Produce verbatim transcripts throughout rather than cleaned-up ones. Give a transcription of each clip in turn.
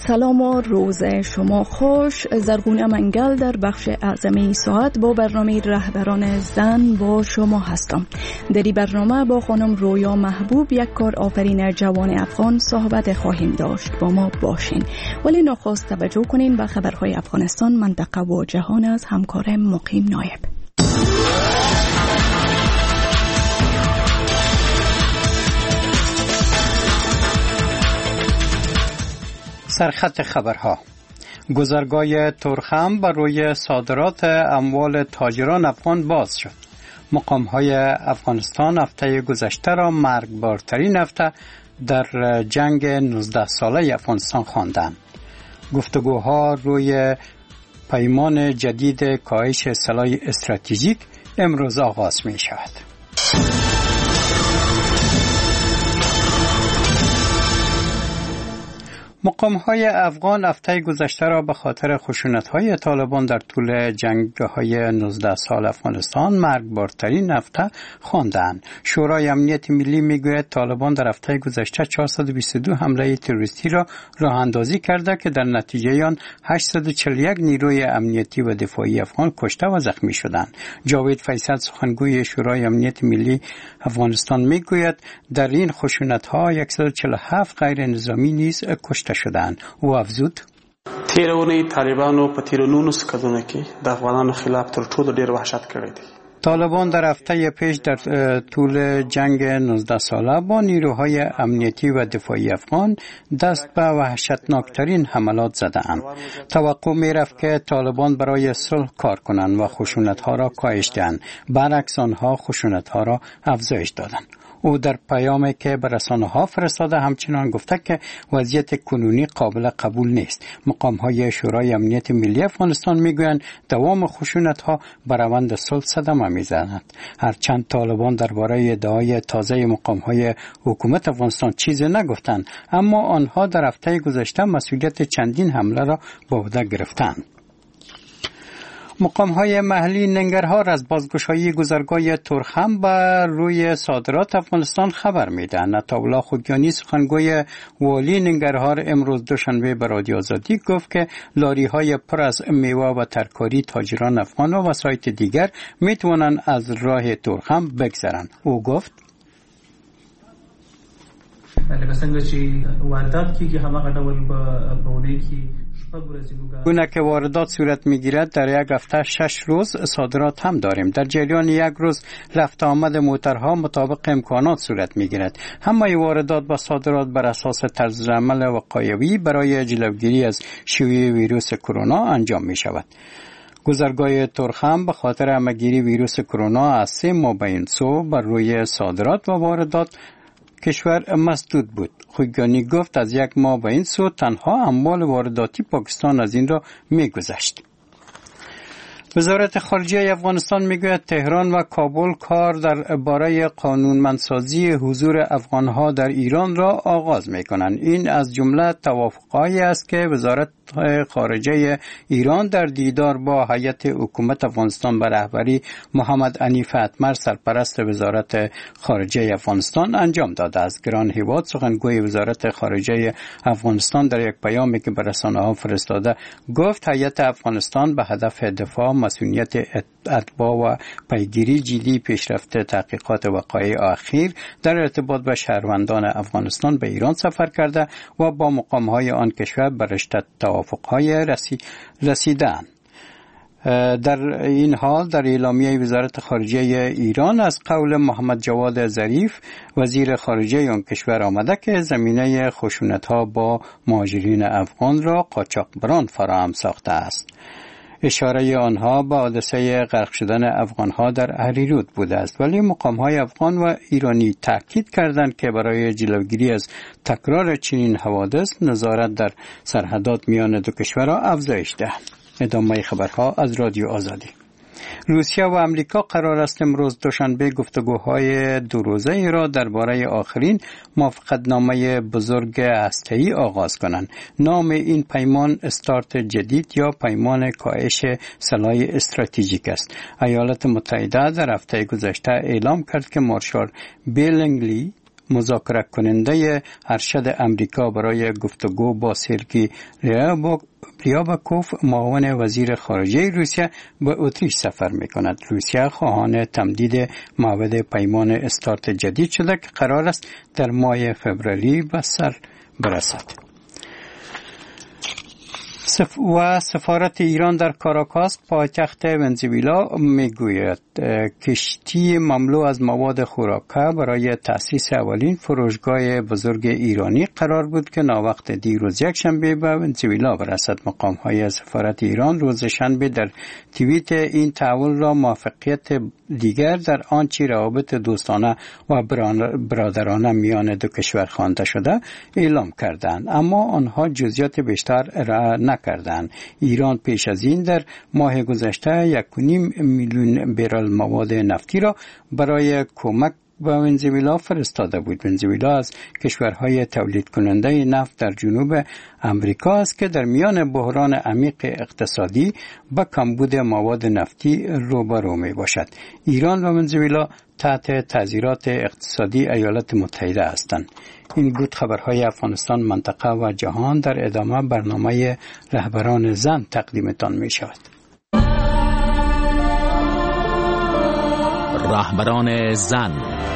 سلام و روز شما خوش. زرغونه منگل در بخش اعظمی ساعت با برنامه رهبران زن با شما هستم. در این برنامه با خانم رویا محبوب، یک کار آفرین جوان افغان، صحبت خواهیم داشت. با ما باشین. ولی نخست توجه کنین به خبرهای افغانستان، منطقه و جهان از همکار مقیم نایب. سرخط خبرها: گذرگاه ترخم بر روی صادرات اموال تاجران افغان باز شد. مقام‌های افغانستان هفته گذشته را مرگبارترین هفته در جنگ نوزده ساله افغانستان خواندند. گفتگوها روی پیمان جدید کاهش سلاح استراتژیک امروز آغاز می شود. مقام‌های افغان هفته گذشته را به خاطر خشونت‌های طالبان در طول جنگ‌های نوزده سال افغانستان مرگبارترین هفته خواندند. شورای امنیت ملی میگوید طالبان در هفته گذشته چهارصد و بیست و دو حمله تروریستی را راه اندازی کرده که در نتیجه آن هشتصد و چهل و یک نیروی امنیتی و دفاعی افغان کشته و زخمی شدند. جاوید فیصل، سخنگوی شورای امنیت ملی افغانستان، میگوید در این خشونت‌ها صد و چهل و هفت غیر نظامی نیز کشته شدند. او افزود: تیرونی طالبانو په تیر نولس کلونو کې د افغانانو خلاف تر ټولو ډیر وحشت کړی دی. طالبان در هفته پیش در طول جنگ نوزده ساله با نیروهای امنیتی و دفاعی افغان دست به وحشتناکترین حملات زدند. توقع می رفت که طالبان برای صلح کار کنند و خشونت‌ها را کاهش دهند. برعکس آنها خشونت‌ها را افزایش دادند. او در پیامی که به رسانه‌ها فرستاده همچنان گفته که وضعیت کنونی قابل قبول نیست. مقام‌های شورای امنیت ملی افغانستان میگویند دوام خشونت‌ها بر روند صلح صدمه می‌زند. هرچند طالبان درباره ادعای تازه مقام‌های حکومت افغانستان چیزی نگفتند، اما آنها در هفته گذشته مسئولیت چندین حمله را به عهده گرفتند. مقام‌های محلی ننگرهار از بازگشایی گذرگاه ترخم بر روی صادرات افغانستان خبر می‌دهند. عطاالله خوگیانی، سخنگوی والی ننگرهار، امروز دوشنبه به رادیو آزادی گفت که لاری‌های پر از میوه و ترکاری تاجران افغان و وسایط دیگر می‌توانند از راه ترخم بگذرند. او گفت: لکه څنګه چې واردات کیږي هماغه ډول به اونۍ کې گونه که واردات صورت میگیرد در یک هفته شش روز صادرات هم داریم. در جریان یک روز رفت آمد موترها مطابق امکانات صورت میگیرد. همه واردات و صادرات بر اساس طرز عمل وقایوی برای جلوگیری از شیوع ویروس کرونا انجام می شود. گذرگاه ترخم به خاطر همه‌گیری ویروس کرونا از سه ماه به این سو بر روی صادرات و واردات کشور مسدود بود. خوگیانی گفت از یک ماه به این سو تنها اموال وارداتی پاکستان از این را می‌گذشت. وزارت خارجه افغانستان میگوید تهران و کابل کار در باره قانونمندسازی حضور افغانها در ایران را آغاز میکنند. این از جمله توافقهایی است که وزارت خارجه ایران در دیدار با هیئت حکومت افغانستان به رهبری محمد حنیف اتمر، سرپرست وزارت خارجه افغانستان، انجام داده است. گران هیواد، سخنگوی وزارت خارجه افغانستان، در یک پیامی که به رسانه‌ها فرستاده گفت هیئت افغانستان به هدف دفاع مسئولیت اتباع و پیگیری جدی پیشرفت تحقیقات وقایع اخیر در ارتباط با شهروندان افغانستان به ایران سفر کرده و با مقام‌های آن کشور به رشته توافق‌های رسی رسیدند. در این حال در اعلامیه وزارت خارجه ایران از قول محمد جواد ظریف، وزیر خارجه آن کشور، آمده که زمینه خشونت‌ها با مهاجرین افغان را قاچاقبران فراهم ساخته است. اشاره آنها به حادثه غرق شدن افغانها در اهریرود بوده است، ولی مقام‌های افغان و ایرانی تاکید کردند که برای جلوگیری از تکرار چنین حوادث نظارت در سرحدات میان دو کشورها افزایش دهند. ادامه خبرها از رادیو آزادی. روسیه و امریکا قرار است امروز دوشنبه گفتگوهای دو روزه را درباره آخرین موافقتنامه بزرگ هسته‌ای آغاز کنند. نام این پیمان استارت جدید یا پیمان کاهش سلاح استراتژیک است. ایالات متحده در هفته گذشته اعلام کرد که مارشال بیلینگلی مذاکره کننده ارشد امریکا برای گفتگو با سرگئی ریابکوف معاون وزیر خارجه روسیه به اتریش سفر میکند. روسیه خواهان تمدید موعد پیمان استارت جدید شده که قرار است در ماه فوریه به سر برسد. و سفارت ایران در کاراکاس پایتخت ونزوئلا میگوید کشتی مملو از مواد خوراکه برای تأسیس اولین فروشگاه بزرگ ایرانی قرار بود که ناوقت دیروز یک شنبه به ونزوئلا برسد. مقام های سفارت ایران روز شنبه در توییت این تحول را موفقیت دیگر در آنچه روابط دوستانه و برادرانه میان دو کشور خوانده شده اعلام کردند، اما آنها جزئیات بیشتر را نکردند. ایران پیش از این در ماه گذشته یک و نیم میلیون برل مواد نفتی را برای کمک به ونزوئلا فرستاده بود. ونزوئلا از کشورهای تولید کننده نفت در جنوب امریکا است که در میان بحران عمیق اقتصادی با کمبود مواد نفتی روبرو می باشد. ایران و ونزوئلا تحت تعزیرات اقتصادی ایالات متحده هستند. این بود خبرهای افغانستان، منطقه و جهان. در ادامه برنامه رهبران زن تقدیمتان می شود. رهبران زن.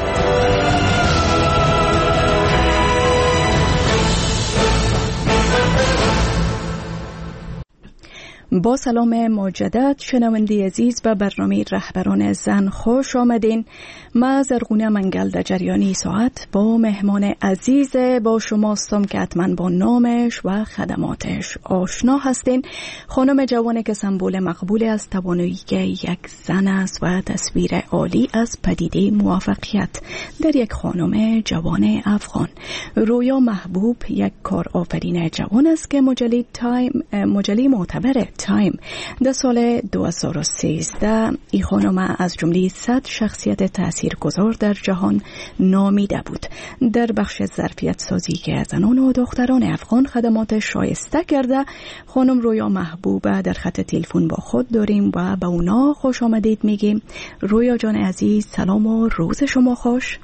با سلام مجدد شنونده عزیز به برنامه رهبران زن خوش آمدین. ما زرغونه منگل در جریانی ساعت با مهمان عزیز با شما هستم که حتما با نامش و خدماتش آشنا هستین. خانم جوانی که سمبل مقبول از توانایی یک زن است و تصویر عالی از پدیده موفقیت در یک خانم جوان افغان. رویا محبوب یک کارآفرین جوان است که مجله تایم مجله معتبر تایم در سال دو هزار و سیزده ای خانم از جمله صد شخصیت تاثیرگذار در جهان نامیده بود. در بخش ظرفیت سازی که زنان و دختران افغان خدمات شایسته کرده، خانم رویا محبوب در خط تلفن با خود داریم و به اونا خوش آمدید میگیم. رویا جان عزیز، سلام و روز شما خوش.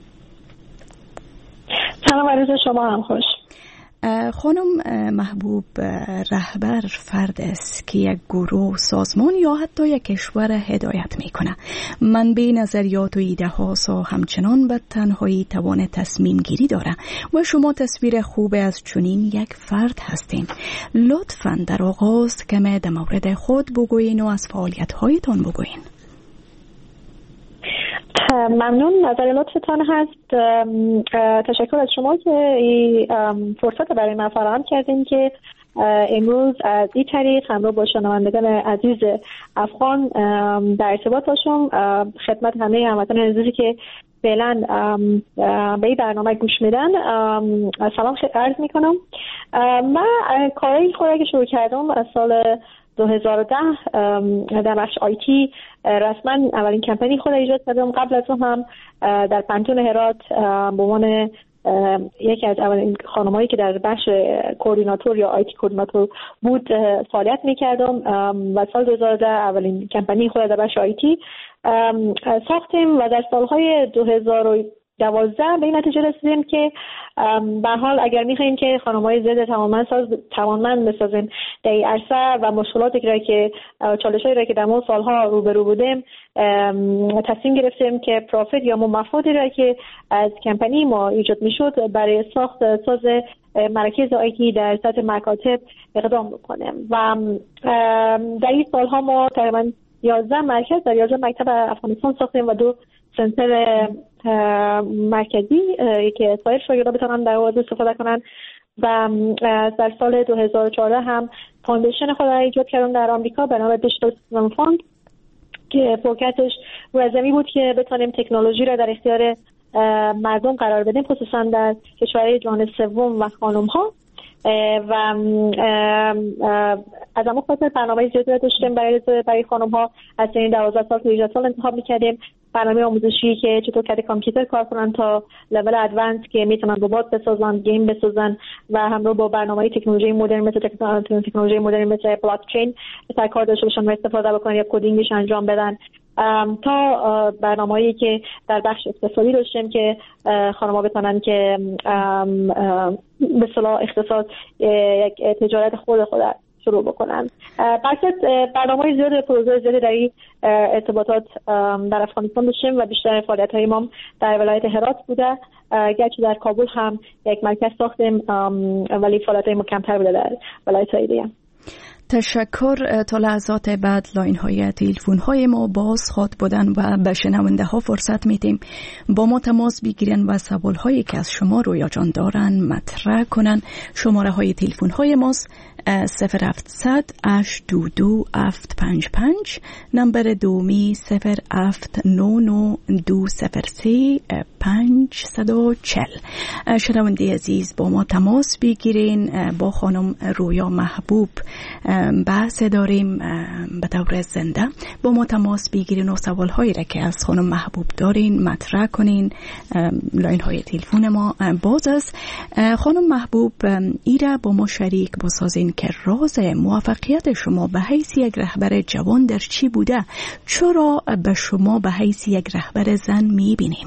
سلام و روز شما هم خوش. خانم محبوب رهبر فرد است که یک گروه، سازمان یا حتی یک کشور هدایت میکنه. منبع نظریات و ایده هاست و همچنان به تنهایی توان تصمیم گیری داره و شما تصویر خوب از چنین یک فرد هستین. لطفاً در آغاز کمی در مورد خود بگوین و از فعالیت هایتان بگوین. ممنون، نظر لطفتان هست. تشکر از شما که این فرصت برای من فراهم کردین که امروز از این طریق همراه با شنوندگان عزیز افغان در ارتباط باشم. خدمت همه هموطنان عزیزی که فعلا به این برنامه گوش میدن سلام عرض میکنم. من کاری خودم که شروع کردم از سال دو هزار و ده در بخش آیتی رسما اولین کمپانی خود ایجاد کردم. قبل از اون هم در پنتون هرات به عنوان یکی از اولین خانمایی که در بخش کوردیناتور یا آیتی کوردیناتور بود فعالیت میکردم و سال دو هزار و ده اولین کمپانی خود در بخش آیتی ساختیم و در سالهای دو هزار و دوازده به این نتیجه رسیدیم که به حال اگر میخوایم که خانم‌های زد تماما ساز توانمند بسازیم در این عرصه و مشکلاتی که چالش‌هایی را که در مون سالها روبرو بودیم، تصمیم گرفتیم که پروفیت یا مفادی را که از کمپانی ما ایجاد میشد برای ساخت ساز مراکز آیتی در سطح مکاتب اقدام بکنیم و در این سالها ما تقریبا یازده مرکز در یازده مکتب افغانستان ساختیم و دو سنتر مرکزی که سایر شاگردان بتونن در اون استفاده کنن و در سال دو هزار و چهارده هم فاندیشن خود را ایجاد کردم در آمریکا به نام دیجیتال سیستم فاند که فوکسش روی زمین بود که بتونیم تکنولوژی را در اختیار مردم قرار بدیم، خصوصا در کشورهای جهان سوم و خانم ها. و از اما خاطر برنامه زیادی داشتیم برای برای خانم ها از سن دوازده سال تا هجده سال انتخاب می‌کردیم. برنامه آموزشی که چطور کد کامپیوتر کار کنن تا لول ادوانس که میتونن ربات بسازن، گیم بسازن و همراه با برنامه‌های تکنولوژی مدرن مثل تکنولوژی مدرن مثل بلاک چین تا کار داشته باشن و استفاده بکنن یا کدینگش انجام بدن تا برنامه‌ای که در بخش اقتصادی داشتیم که خانم‌ها بتونن که به اصطلاح اقتصاد یک تجارت خود خود شروع بکنن. بحث برنامه‌های زیاد پروژه زیادی در این ارتباطات در افغانستان داشتیم و بیشتر فعالیت‌های ما در ولایت هرات بوده، گرچه در کابل هم یک مرکز ساختیم ولی فعالیت‌های ما کمتر بوده در ولایت‌های دیگه. تشکر. تا لحظات بعد لاین های تلفن های ما باز خواد بودن و به شنونده ها فرصت میدیم با ما تماس بگیرن و سوال هایی که از شما رویا جان دارن مطرح کنن. شماره های تلفن های ماست صفر هفتصد هشت دو دو هفت پنج پنج، نمبر دومی صفر هفت نه نه دو صفر سه پنج صد و چهل. شنونده عزیز با ما تماس بگیرین. با خانم رویا محبوب بحث داریم به طور زنده. با ما تماس بگیرین و سوال هایی را که از خانم محبوب دارین مطرح کنین. لاین های تلفن ما باز است. خانم محبوب ایره با ما شریک بسازین که راز موفقیت شما به حیث یک رهبر جوان در چی بوده؟ چرا به شما به حیث یک رهبر زن میبینیم؟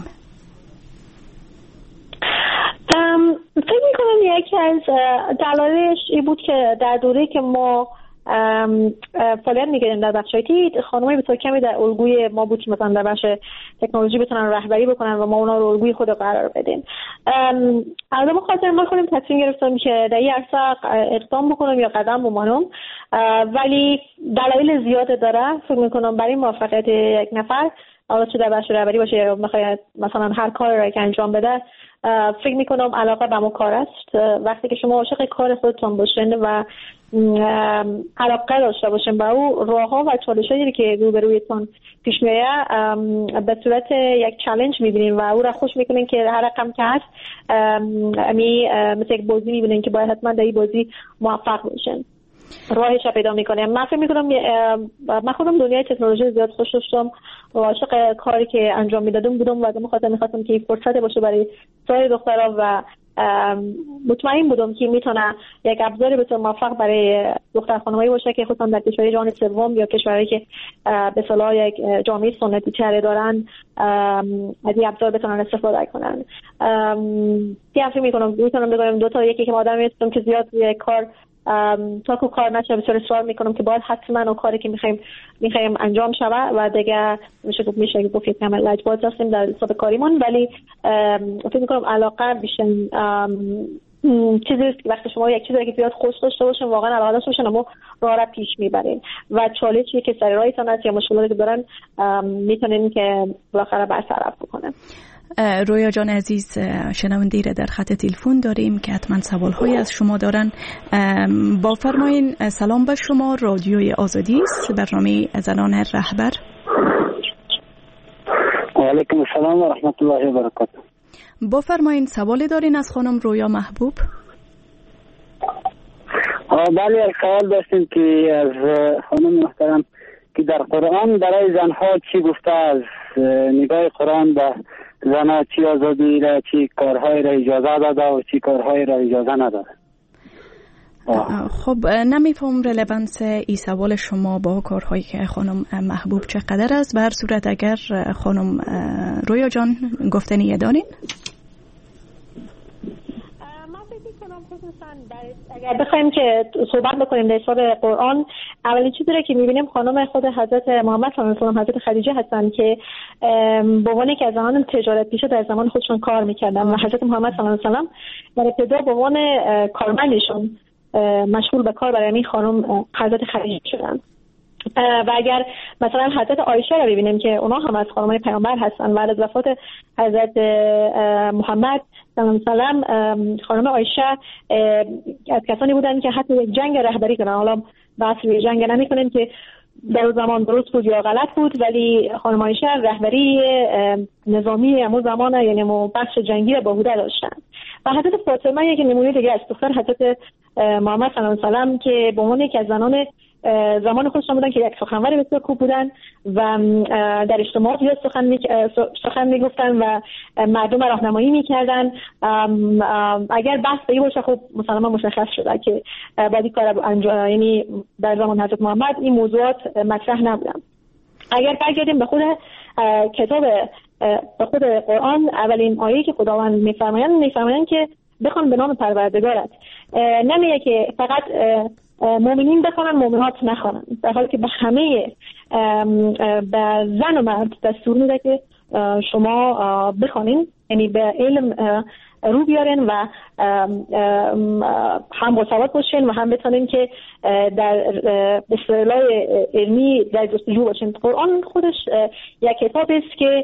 فکر میکنم یکی از دلایلش این بود که در دوره که ما فعالیت می‌کردیم در بخش آیتی، خانم‌های بسیار کمی در الگوی ما بود که مثلا در بخش تکنولوژی بتونن رهبری بکنن و ما اونا رو الگوی خود قرار بدیم. از ما خاطر ما خودم تصمیم گرفتم که در این عرصه اقدام بکنم یا قدم بمانم، ولی دلایل زیاده داره. فکر می‌کنم برای موفقیت یک نفر، حالا چه در بخش رهبری باشه یا بخواد مثلا هر کاری را که انجام بده، فکر میکنم علاقه به اون کار است. وقتی که شما عاشق کار خودتون باشین و علاقه داشته باشین به او، راهها و چالشایی که روبرویتون پیش میاد به صورت یک چالش میبینین و او را خوش میکنین که هر رقم که هست امی مثل یک بازی میبینین که باید حتما در این بازی موفق باشین. راهش را پیدا میکنه. من فکر میکنم من خودم دنیای تکنولوژی زیاد خوش داشتم و عاشق کاری که انجام میدادم بودم و از اون خاطر میخواستم که این فرصت باشه برای سایر دخترها و مطمئن بودم که میتونه یک ابزاری بسیار موفق برای دختر خانمایی باشه که خصوصا در کشورهای جهان سوم یا کشورهایی که به اصطلاح یک جامعه سنتی تر دارن از این ابزار بتونن استفاده کنن. دیگه فکر میکنم میتونم بگم دو تا، یکی که آدمی هستم که زیاد یک کار تا که کار نشه بسیار اصرار میکنم که باید حتما اون کاری که میخوایم میخوایم انجام شود و دیگه میشه گفت میشه گفت که کامل لجباز هستیم در حساب کاریمون، ولی فکر میکنم علاقه بیشتر چیزی است که وقتی شما یک چیزی که زیاد خوش داشته باشین، واقعا علاقه داشته باشین، اما راه را پیش میبرین و چالشی که سر راهتون هست یا مشکلاتی که دارن میتونین که بالاخره برطرف بکنن. رویا جان عزیز، شنونده را در خط تلفن داریم که حتما سوال‌هایی از شما دارن. با فرمایین. سلام به شما، رادیوی آزادی است، برنامه زنان رهبر. و علیکم السلام و رحمت الله و برکاته. با فرمایین، سوالی دارین از خانم رویا محبوب؟ بله، سوال داشتیم که از خانم محترم که در قرآن برای زنها چی گفته، از نگاه قرآن به زنها چی آزادی را، چی کارهای را اجازه داده و چی کارهای را اجازه نداده. خب نمیفهم رلوانس ای سوال شما با کارهایی که خانم محبوب چقدر است. به هر صورت اگر خانم رویا جان گفتنی دارین؟ اگر بخوایم که صحبت بکنیم در سوال قرآن، اولین چیزی را که میبینیم خانم خود حضرت محمد صلی الله علیه و آله حضرت خدیجه هستن که به عنوان یک از زنان تجارت پیشه در زمان خودشون کار میکردن و حضرت محمد صلی الله علیه و آله در ابتدا به عنوان کارمندشون مشغول به کار برای این خانم حضرت خدیجه شدن. و اگر مثلا حضرت عایشه را ببینیم که اونا هم از خانم‌های پیامبر هستن، بعد از وفات حضرت محمد صلی الله علیه و آله خانم عایشه از کسانی بودن که حتی یک جنگ رهبری کنن. حالا بحث روی جنگ نمی‌کنیم که در اون زمان درست بود یا غلط بود، ولی خانم عایشه رهبری نظامی همون زمان یعنی بخش جنگی را به عهده داشتن. و حضرت فاطمه یک نمونه دیگه است، دختر حضرت محمد صلی الله علیه و آله که به عنوان یکی از زنان زمان خودشون بودن که یک سخنور بسیار خوب بودن و در اجتماعات زیاد سخن می سخن میگفتن و مردم راهنمایی میکردن. اگر بحث به این باشه خب مسلما مشخص شده که بعدی کار انجام، یعنی در زمان حضرت محمد این موضوعات مطرح نبودن. اگر برگردیم به خود کتاب به خود قرآن، اولین آیه که خداوند میفرمایند میفرمایند که بخوان به نام پروردگارت. نمیگه که فقط مؤمنین بخوانن مؤمنات نخوانن، در حالی که به همه به زن و مرد دستور میده که شما بخوانین، یعنی به علم رو بیارین و هم باسواد باشین و هم بتونین که در اصطلاح علمی در جستجو باشین. قرآن خودش یک کتاب است که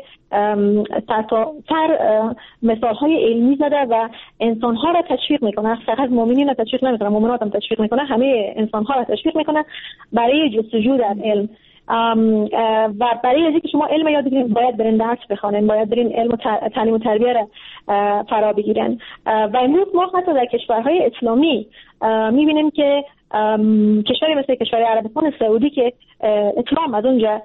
تر مثال های علمی زده و انسان ها را تشویق میکنه، فقط مؤمنین را تشویق نمیکنه، مؤمنات هم تشویق میکنه، همه انسان ها را تشویق میکنه برای جستجو در علم. و برای اینکه شما علم یاد بگیرید باید برین درس بخونین، باید برین علم و تعلیم و تربیه را فرا بگیرن. و امروز ما حتی در کشورهای اسلامی میبینیم که کشوری مثل کشور عربستان سعودی که اسلام از اونجا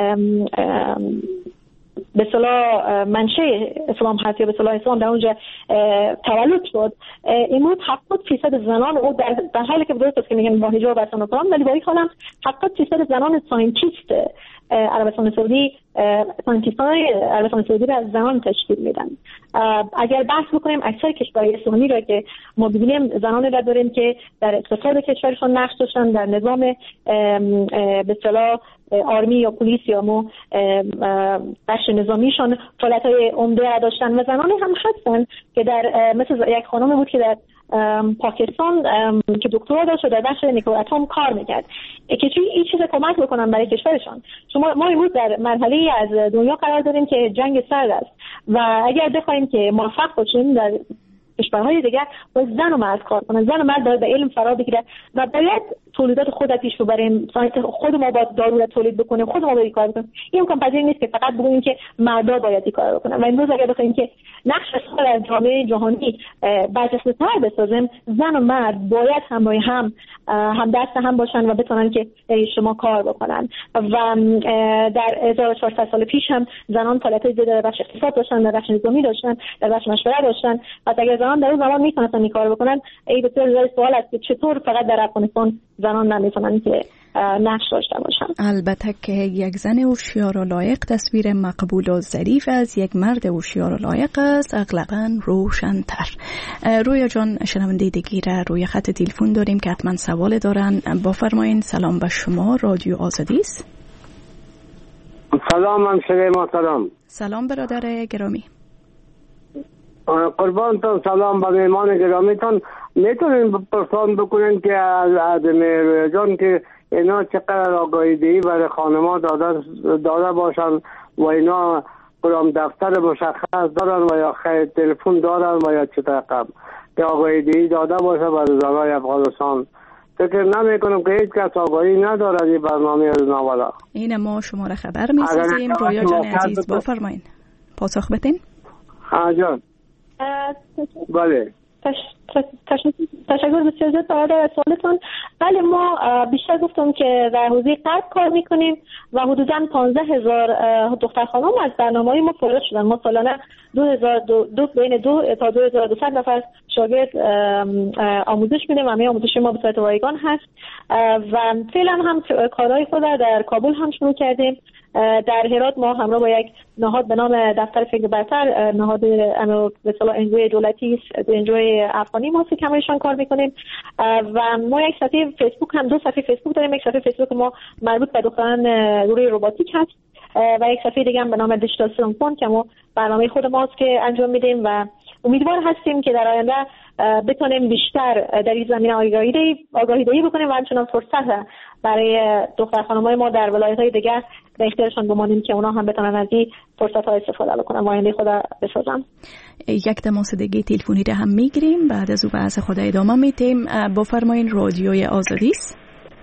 به اصطلاح منشه اسلام هست یا به اصطلاح اسلام در اونجا تولد شد، امروز هفتاد درصد زنان او در در حالی که درست است که میگن با حجاب هستن و فلان، ولی با این حال هم هفتاد درصد زنان ساینتیست عربستان سعودی ساینتیست‌های عربستان سعودی را از زنان تشکیل میدن. اگر بحث بکنیم اکثر کشورهای اسلامی را که ما ببینیم زنان را داریم که در اقتصاد کشورشون نقش داشتن، در نظام به اصطلاح آرمی یا پلیس یا مو بخش نظامیشون فعالیت‌های عمده را داشتن و زنانی هم هستن که در مثل یک خانم بود که در پاکستان که دکترا داشت و در بخش نیکواتوم کار میکرد که چی این چیز کمک بکنن برای کشورشان. شما ما امروز در مرحله از دنیا قرار داریم که جنگ سرد است و اگر بخوایم که موفق باشیم در کشورهای دیگر باید زن و مرد کار کنن، زن و مرد باید به علم فرا بگیره و باید تولیدات خود را پیش ببریم، خود ما باید دارو را تولید بکنیم، خود ما باید کار بکنیم. این امکان پذیر نیست که فقط بگوییم که مردا باید این کار بکنن. و امروز اگر بخوایم که نقش خود در جامعه جهانی برجسته‌تر بسازیم، زن و مرد باید همراه هم هم دست هم باشن و بتونن که شما کار بکنن. و در هزار و چهارصد سال پیش هم زنان فعالیت زیاد در بخش اقتصاد داشتن، در بخش نظامی داشتن، در بخش مشورت داشتن. پس اگر زنان در اون زمان میتونستن این کار بکنن، این بسیار جای سوال است که چطور فقط در افغانستان زنان نمیتونن که نقش داشته باشن. البته که یک زن هوشیار و لایق تصویر مقبول و ظریف از یک مرد هوشیار و لایق است اغلباً روشن‌تر. رویا جان، شنونده دیگه روی خط تلفن داریم که حتما سوال دارن. بفرمایید. سلام به شما، رادیو آزادی است. سلام همشهری ما. سلام. سلام برادر گرامی. قربانتون سلام به مهمان گرامیتون. میتونین پرسان بکنین که از رویا جان که اینا چقدر آگاهی دهی برای خانم‌ها داده داده باشن و اینا کدام دفتر مشخص دارن و یا خیر تلفن دارن و یا چه رقم که آگاهی دهی داده باشه برای زنای افغانستان. فکر نمی کنم که هیچ کس آگاهی ندارد این برنامه از نوالا. این ما شما را خبر می سازیم. رویا جان عزیز بفرمایید. پاسخ بدین. آجان بله. تشکر بسیار زیاد برای سوالتون. بله، ما بیشتر گفتم که در حوزه غرب کار میکنیم و حدوداً پانزده هزار دختر خانم از برنامه‌های ما فارغ شدن. ما سالانه دو هزار دو بین دو تا دو هزار و دویست نفر شاگرد آموزش میدیم و همه آموزش ما به صورت رایگان هست و فعلا هم کارهای خود در کابل هم شروع کردیم. در هرات ما همراه با یک نهاد به نام دفتر فکر برتر، نهاد به اصطلاح انجوی دولتی انجوی افغانی ما که همایشان کار میکنیم و ما یک صفحه فیسبوک هم دو صفحه فیسبوک داریم. یک صفحه فیسبوک ما مربوط به دختران روی رباتیک هست و یک صفحه دیگه هم به نام دیجیتال سرمفون که ما برنامه خود ماست که انجام میدیم و امیدوار هستیم که در آینده بتونیم بیشتر در این زمینه آگاهی دهی آگاهی دهی بکنیم و همچنان فرصت برای دختر خانم‌های ما در ولایت‌های دیگر به اختیارشان بمانیم که اونا هم بتونن از این فرصت‌ها استفاده بکنن و آینده خود بسازن. یک تماس دیگه تلفنی را هم میگیریم، بعد از او بحث خود ادامه میدیم. بفرمایید. رادیوی آزادی است.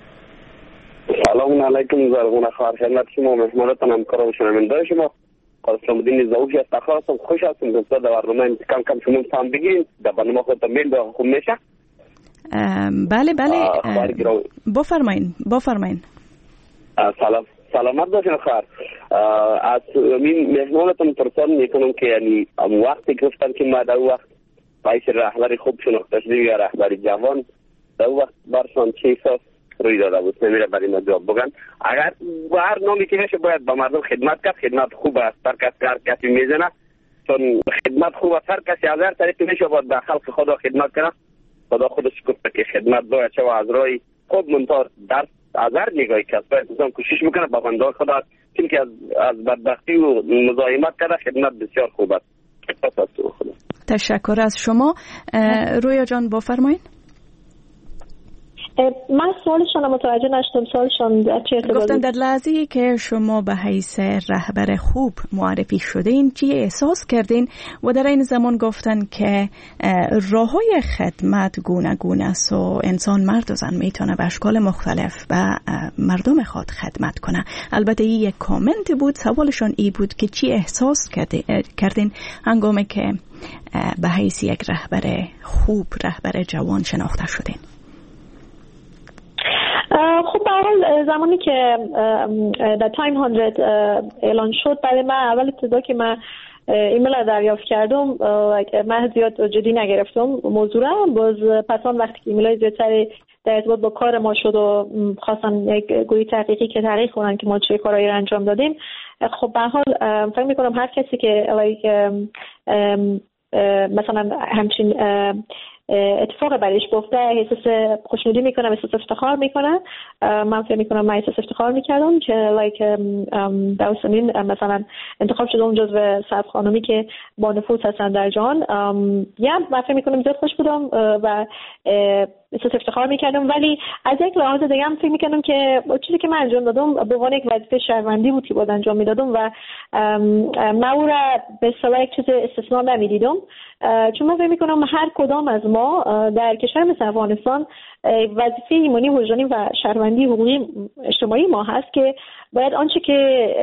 سلام علیکم. زرغون خواهر خدمت شما، مهمانتان، همکاران و شنونده‌های شما. اسلام الدین زاوی است. خواستم خوش هستم دوستا در برنامه کم کم شما هم بگین در برنامه خود میل به خوب میشه. بله بله بفرمایید بفرمایید. سلام سلامت باشین خواهر. از این مهمانتون پرسان میکنم که یعنی وقتی گفتن که ما در وقت باید رهبر خوب شناخته شدیم یا رهبر جوان، در وقت برشان چه احساس روی داده بود، نمیره برای ما جواب بگن. اگر با هر نامی که میشه باید با مردم خدمت کرد. خدمت خوب است، هر کس هر کسی میزنه، چون خدمت خوب است. هر کسی از هر طریقی میشه باید به خلق خدا خدمت کنه. خدا خودش گفته که خدمت باید شو از راه خود منتار در از هر نگاهی که باید انسان کوشش میکنه با بنده خدا، چون که از از بدبختی و مزاحمت کرده خدمت بسیار خوب است. تشکر از شما. رویا جان بفرمایید. من سوالشان متوجه نشدم. سوالشان چه ارتباطی؟ گفتن در لحظه‌ای که شما به حیث رهبر خوب معرفی شدین چی احساس کردین و در این زمان گفتن که راه‌های خدمت گونه گونه است و انسان مرد و زن میتونه به اشکال مختلف به مردم خود خدمت کنه. البته این یک کامنت بود. سوالشان ای بود که چی احساس کردین هنگامی که به حیث یک رهبر خوب، رهبر جوان شناخته شدین؟ خب به حال زمانی که در تایم صد اعلان شد برای من، اول ابتدا که من ایمیل رو دریافت کردم من زیاد جدی نگرفتم موضوع را. باز پس آن وقتی که ایمیل زیادتر در ارتباط با کار ما شد و خواستن یک گروه تحقیقی که تحقیق کنن که ما چه کارهایی رو انجام دادیم، خب به حال فکر می‌کنم هر کسی که مثلا همچین اتفاق برایش گفته احساس خوشنودی میکنم، احساس افتخار میکنم. من فکر میکنم من احساس افتخار میکردم که لایک دوستانین مثلا انتخاب شدم جزو صد خانمی که با نفوذ هستن در جهان. یا من فکر میکنم زیاد خوش بودم و احساس افتخار میکردم، ولی از یک لحاظ دیگه هم فکر میکنم که چیزی که من انجام دادم به عنوان یک وظیفه شهروندی بود که باید انجام میدادم و من او را به اصطلاح یک چیز استثنا نمیدیدم، چون من فکر میکنم هر کدام از ما در کشور مثل افغانستان وظیفه ایمانی وجدانی و شهروندی حقوقی اجتماعی ما هست که باید آنچه که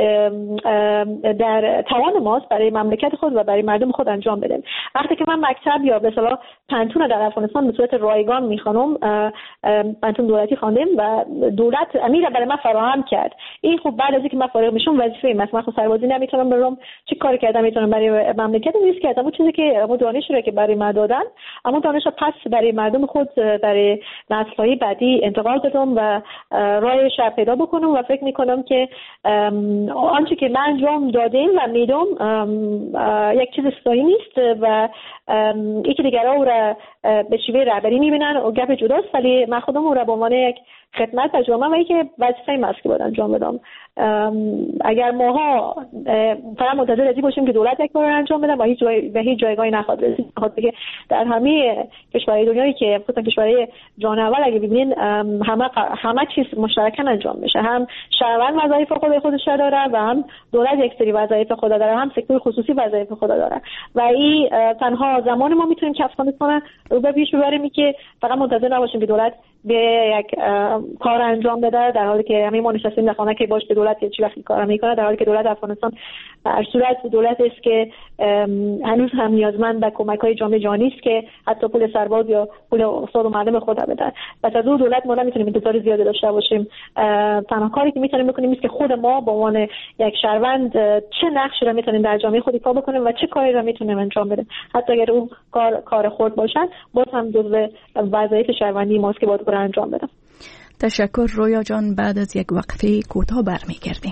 در توان ماست برای مملکت خود و برای مردم خود انجام بدیم. وقتی که من مکتب یا به اصطلاح پنتون در افغانستان به صورت رایگان میخوانم، پنتون دولتی خواندم و دولت امیر برای من فراهم کرد. این خب بعد از اینکه من فارغ میشم وظیفه این است. من خب سربازی نمیتونم برم، چه کاری کردم میتونم برای مملکت ریسک کردم. اون چیزی که اون دانش رو که برای من دادن، اما دانش رو پس برای مردم خود، برای نسل‌های بعدی انتقال بدم و راه شب پیدا بکنم و فکر میکنم که آنچه که من انجام دادیم و میدم یک چیز استثنایی نیست و یکی دیگرها او را به شیوه رهبری میبینن و گپ جداست، ولی من خودم او را به عنوان یک خدمت به جامعه و اینکه وظیفه این است که باید انجام بدم. اگر ماها فقط منتظر ازی باشیم که دولت یک کار رو انجام بده و هیچ جای به هیچ جایگاهی نخواهد رسید. که در همه کشورهای دنیایی که خصوصا کشورهای جهان اول اگه ببینین همه همه چیز مشترکاً انجام میشه. هم شهروند وظایف خود خودش داره و هم دولت یک سری وظایف خود داره، هم سکتور خصوصی وظایف خود داره و این تنها زمان ما میتونیم که افغانستان کنه رو به پیش ببریم که فقط منتظر نباشیم که دولت به یک کار انجام بده، در حالی که همین ما نشستیم در خانه که باش به دولت چه وقتی کار میکنه، در حالی که دولت افغانستان در صورت دولت است که هنوز هم نیازمند به کمک‌های جامعه جهانی است که حتی پول سرباز یا پول استاد و معلم خود بده. پس از اون دولت ما نمیتونیم انتظار زیادی داشته باشیم. تنها کاری که میتونیم بکنیم است که خود ما به عنوان یک شهروند چه نقشی را میتونیم در جامعه خود ایفا بکنیم و چه کاری را میتونیم انجام بدیم، حتی اگر اون کار کار خرد باشن، باز هم جزو وظایف شهروندی ماست که باید کار انجام بدیم. تشکر رویا جان. بعد از یک وقفه کوتاه برمیگردیم.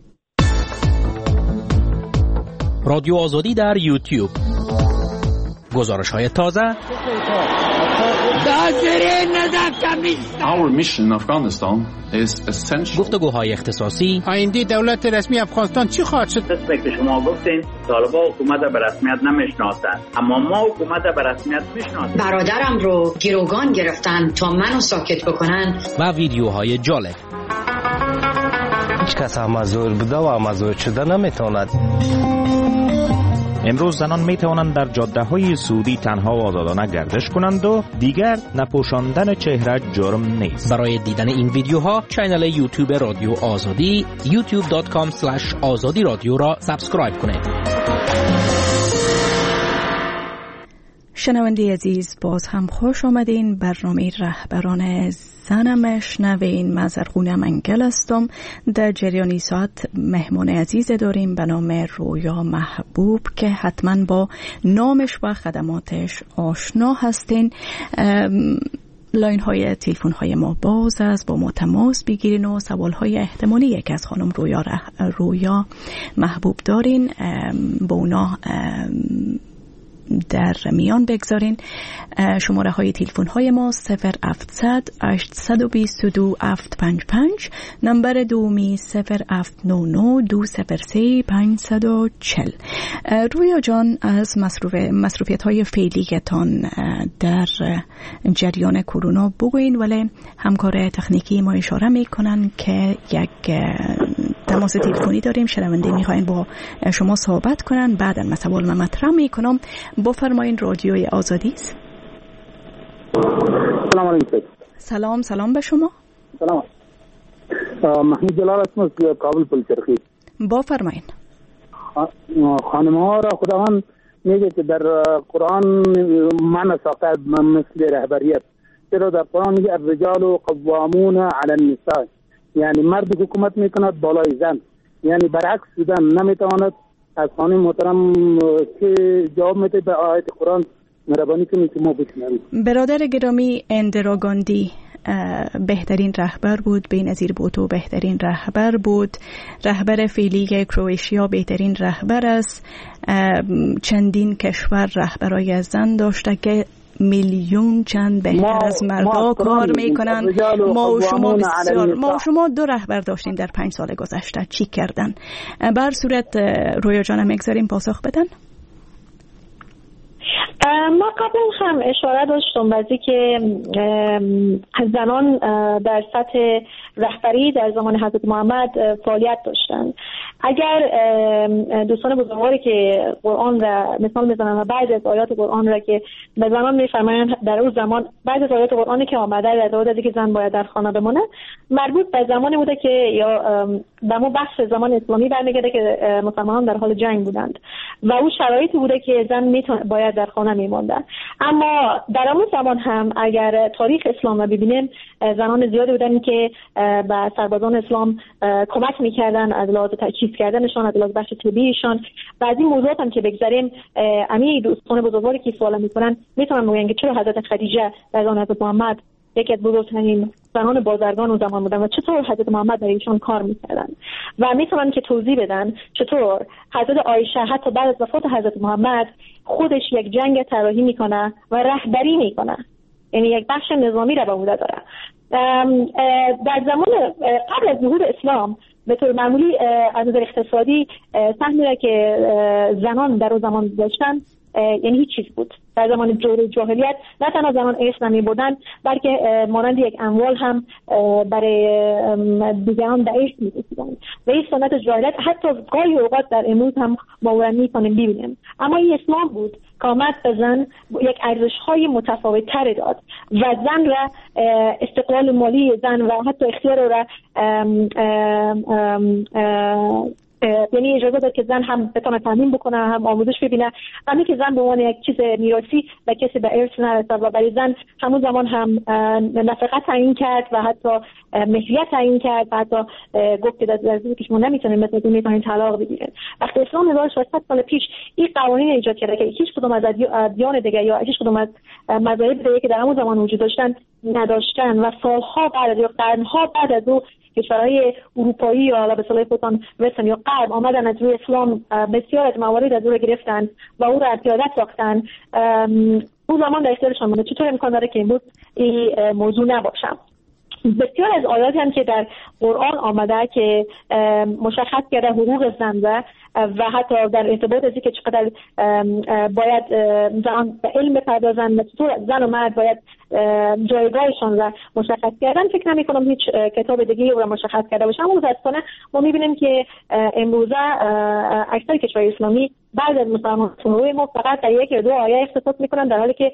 رادیو آزادی در یوتیوب، گزارش های تازه. Our mission in Afghanistan is essential. گفتگوهای اختصاصی. آینده دولت رسمی افغانستان چی خواهد شد؟ دسته که شما گفتین طالبان حکومت به رسمیت نمیشناسند، اما ما حکومت به رسمیت میشناسیم. برادرم رو گروگان گرفتن تا منو ساکت بکنن. و ویدیوهای جالب. هیچ کس هم مزور بوده و مزور شده نمیتواند. امروز زنان می توانند در جاده‌های سعودی تنها و آزادانه گردش کنند و دیگر نپوشاندن چهره جرم نیست. برای دیدن این ویدیوها کانال یوتیوب رادیو آزادی یوتیوب دات کام اسلش آزادی رادیو را سابسکرایب کنید. شنونده عزیز، باز هم خوش آمدین. برنامه رهبران زن مشنوین. من زرغونه منگل هستم. در جریانی ساعت مهمان عزیز داریم به نام رویا محبوب که حتما با نامش و خدماتش آشنا هستین. لاین های تلفن های ما باز است، با ما تماس بگیرین و سوال های احتمالی یک از خانم رویا رویا محبوب دارین با اونا در میان بگذارین. شماره های تلفن های ما صفر هفتصد هشتصد و بیست و دو هفت پنج پنج، نمبر دومی صفر هفت نه نه دو صفر سه پنجصد و چهل. رویا جان، از مصروف مصروفیت های فعلیتان در جریان کرونا بگوین، ولی همکار تکنیکی ما اشاره میکنن که یک تماس تلفنی داریم، شنونده میخواین با شما صحبت کنن. بعد از سوال من مطرح میکنم. بفرمایین، رادیوی آزادی است. سلام علیکم. سلام سلام به شما. سلام. محمود جلال هستم از کابل پلچرخی. بفرمایین. خانم ها را خداوند میگه که در قرآن من ساخته مثل رهبریت، چرا در قرآن میگه الرجال قوامون علی النساء، یعنی مرد حکومت میکند بالای زن، یعنی برعکس زن نمیتواند. از خانم محترم که جواب میده به آیت قرآن مهربانی کنید که ما بشنویم. برادر گرامی، اندرا گاندی بهترین رهبر بود، بینظیر بوتو بهترین رهبر بود، رهبر فعلی کرواتیا بهترین رهبر است. چندین کشور رهبرای زن داشته که میلیون چند بهتر از مردا کار میکنن. ما و شما بسیار ما و شما دو رهبر داشتیم در پنج سال گذشته. چی کردن؟ بر صورت رویا جانم میگذاریم پاسخ بدن. ما قبل هم اشاره داشتم بعضی که زنان در سطح رهبری در زمان حضرت محمد فعالیت داشتن. اگر دوستان بزرگواری که قرآن را مثال میزنن و بعضی از آیات قرآن را که به زنان میفرمایند در اون زمان، بعضی از آیات قرآنی که آمده در مورد اینکه زن باید در خانه بمونه مربوط به زمانی بوده که یا به مو بخش زمان اسلامی برمیگرده که مسلمانان در حال جنگ بودند و اون شرایطی بوده که زن میتونه باید در خانه میموندن. اما در اون زمان هم اگر تاریخ اسلام رو ببینیم، زنان زیادی بودن که به سربازان اسلام کمک میکردن از لحاظ تجهیز کردنشان، از لحاظ بخش طبیعیشان. و از این موضوعات هم که بگذاریم، امی دوستان بزرگواری که سوال میکنن میتونن بگن که چرا حضرت خدیجه در زمان حضرت محمد یکی از بزرگترین زنان بازرگان اون زمان بودن و چطور حضرت محمد در ایشان کار میکردن و میتونن که توضیح بدن چطور حضرت عایشه حتی بعد از وفات حضرت محمد خودش یک جنگ طراحی میکنه و رهبری میکنه، یعنی یک بخش نظامی را به عهده داره. در زمان قبل از ظهور اسلام به طور معمولی از نظر اقتصادی سهمی را که زنان در اون زمان داشتن یعنی هیچ چیز بود. در زمان دوره جاهلیت نه تنها زنان اسلامی بودن بلکه مانند یک اموال هم برای دیگران به ارث می‌رسیدند و این سنت جاهلیت حتی گاهی اوقات در امروز هم ما می‌کنیم ببینیم. اما این اسلام بود که آمد به زن یک ارزش‌های متفاوت‌تر داد و زن را استقلال مالی زن و حتی اختیار را ام ام ام ام یعنی اجازه داد که زن هم بتونه تامین بکنه، هم آموزش ببینه، همین که زن به عنوان یک چیز میراثی و کسی به ارث نرسد و برای زن همون زمان هم نفقه تعیین کرد و حتی مهریه تعیین کرد و حتی گفت که در زندگی که شما نمیتونید مثل این میتونید طلاق بگیرید. وقتی اسلام هزار و ششصد سال پیش این قوانین ایجاد کرده که هیچ کدوم از ادیان دیگه یا هیچ کدوم از مذاهب دیگه که در همون زمان وجود داشتن نداشتن و سالها بعد از یا قرنها بعد از او کشورهای اروپایی یا حالا به اصطلاح خودشان وسترن یا غرب آمدن از روی اسلام بسیار از موارد از او را گرفتن و او را پیاده ساختن، اون زمان در اختیارشان بوده. چطور امکان داره که امروز این موضوع نباشه؟ بسیار از آیاتی هم که در قرآن آمده که مشخص کرده حقوق زن و حتی در ارتباط از اینکه چقدر باید زن به علم بپردازن و چطور زن و مرد باید جایگاهشان را مشخص کردن، فکر نمی کنم هیچ کتاب دیگه او را مشخص کرده باشه. اما متاسفانه ما میبینیم که امروزه اکثر کشورهای اسلامی بعض از مسلمانان ما فقط در یک یا دو آیه اختصاص میکنن، در حالی که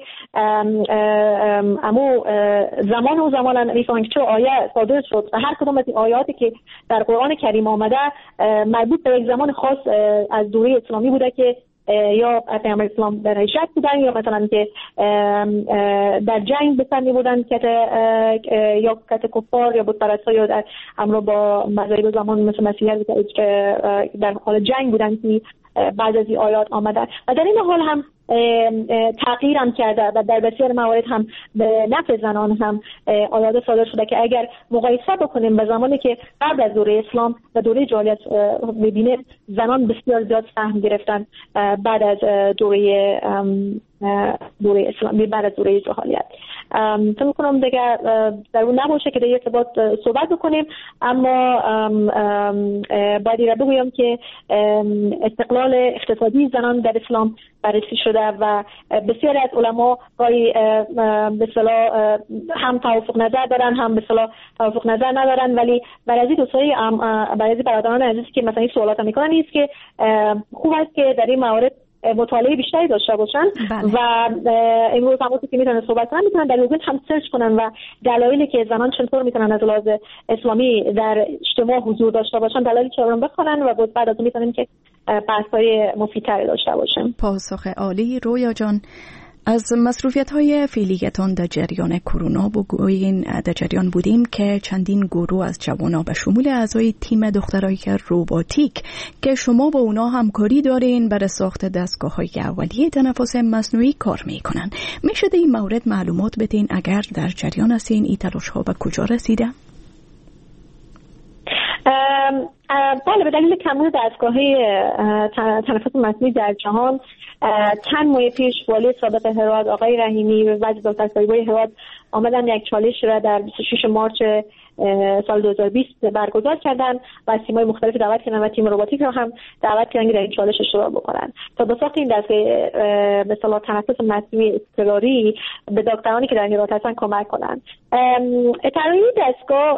امو زمان و زمان میفهمن که چه آیه صادر شد و هر کدام از این آیاتی که در قرآن کریم آمده مربوط به یک زمان خاص از دوره اسلامی بوده که یا پیامبر اسلام در هجرت بودن یا مثلا که در جنگ به سر می‌بردن که یا کت کفار یا بت‌پرستا یا در همراه با مذاهب زمان مثل مسیحیت در حال جنگ بودن که بعض از این آیات آمدن و در این حال هم تغییر هم کرده و در بسیار موارد هم به نفع زنان هم آیات صادر شده که اگر مقایسه بکنیم به زمانی که قبل از دوره اسلام و دوره جاهلیت ببینیم، زنان بسیار زیاد سهم گرفتن بعد از دوره دوره اسلامی، بعد از دوره جاهلیت. فکر می‌کنم دیگه در اون نباشه که در ارتباط صحبت بکنیم، اما باید را بگویم که استقلال اقتصادی زنان در اسلام بررسی شده و بسیاری از علما گاهی به اصطلاح هم توافق نظر دارن هم به اصطلاح توافق نظر ندارن، ولی برای دوستای برای برادران عزیزی که مثلا این سوالات میکنن نیست که خوب است که در این موارد مطالعه بیشتری داشته باشن. بله. و امروز همونطور که میتونن صحبت کنن میتونن در گوگل هم سرچ کنن و دلایلی که زنان چطور میتونن از لحاظ اسلامی در اجتماع حضور داشته باشن دلایلی که رو بخونن و بعد از اون میتونن که بحث‌های مفیدتری داشته باشن. پاسخ عالی. رویا جان، از مصروفیت‌های فعلیتان در جریان کرونا بگویین. در جریان بودیم که چندین گروه از جوانان به شمول اعضای تیم دخترای روباتیک که شما با اونا همکاری دارین برای ساخت دستگاه‌های اولیه تنفس مصنوعی کار می‌کنن. میشه در این مورد معلومات بدین اگر در جریان هستین؟ این تلاش‌ها به کجا رسیده؟ بله، به دلیل کمبود دستگاه‌های تنفس مصنوعی در جهان چند ماه پیش والی سابق هرات آقای رحیمی و وزیر دادگستری هرات آمدن یک چالش را در بیست و شش مارس سال دو هزار و بیست برگزار کردن و از تیم‌های مختلف دعوت کردن و تیم روباتیک را هم دعوت کردن که در این چالش اشتراک بکنن تا به ساخت این دستگاه به اصطلاح تنفس مصنوعی اضطراری به دکترانی که در هرات هستن کمک کنن. طراحی دستگاه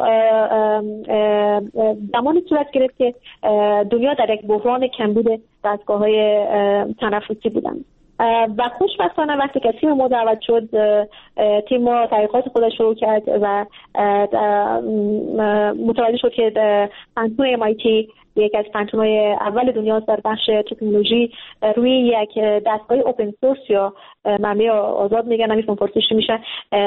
زمانی صورت گرفت که دنیا در یک بحران کمبود دستگاه‌های تنفسی بودن و خوشبختانه وقتی که تیم ما دعوت شد، تیم ما تحقیقات خودش شروع کرد و متوجه شد که پانتون ام آی تی یک از پانتون‌های اول دنیاست در بخش تکنولوژی روی یک دستگاه اوپن سورس یا منبع آزاد میگن، نمی‌دونم پرسش میشه،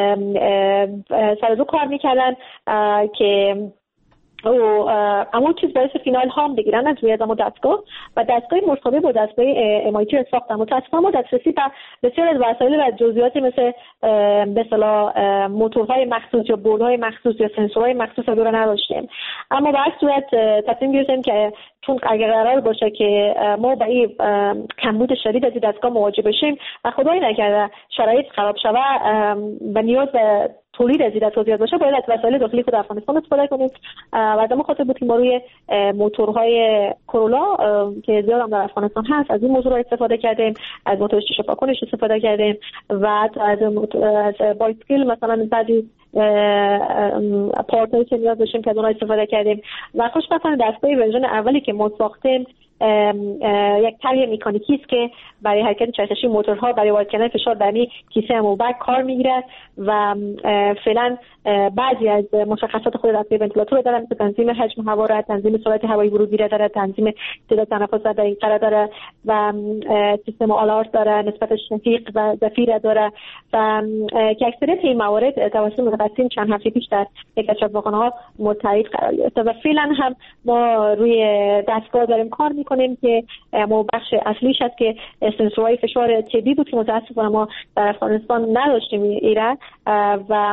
سر دو کار میکردن که او اما چیز باعث فینال هام بگیرن از روی از اما دستگاه و دستگاه مرتبط با دستگاه ام آی تی رو ساختن. متاسفانه ما دسترسی به بسیار از وسایل و جزئیاتی مثل به اصطلاح موتورهای مخصوص یا بردهای مخصوص یا سنسورهای مخصوص رو نداشتیم، اما به هر صورت تصمیم گرفتیم که چون اگر قرار باشه که ما با این کمبود شدید از دستگاه مواجه بشیم و خدای نکرده شرایط خراب شود و نیاز به تولید از این دستگاه زیاد باشه، باید از وسایل داخلی خود افغانستان استفاده کنیم و از این خاطر بود که ما روی موتورهای کرولا که زیاد هم در افغانستان هست از این موتور استفاده کردیم، از موتور شیشه پاکونش استفاده کردیم و از از بایسکل مثلا بعضی پارتایی که نیاز داشتیم که از اونها استفاده کردیم و خوشبختانه دستگاه ورژن اولی که ما ساختیم یک طرح مکانیکی است که برای حرکت چرخشی موتورها برای وارد کردن فشار در این کیسه موبک کار میگیره و فعلا بعضی از مشخصات خود دستگاه ونتیلاتور داره، مثل تنظیم حجم هوا را، تنظیم سرعت هوایی ورودی را داره، تنظیم تعداد تنفس را دقیق‌تر داره و سیستم آلارت داره، نسبت شفیق و زفیر داره و که اکثریت این موارد توسط متخصصین چند هفته پیش در یک از چاپخانه‌ها متعهد قرار گرفته و فعلا هم ما روی دستگاه داریم کار میکنیم که ما بخش اصلیش هست که سنسورهای فشار طبی بود که متاسفانه ما در افغانستان نداشتیم ایران و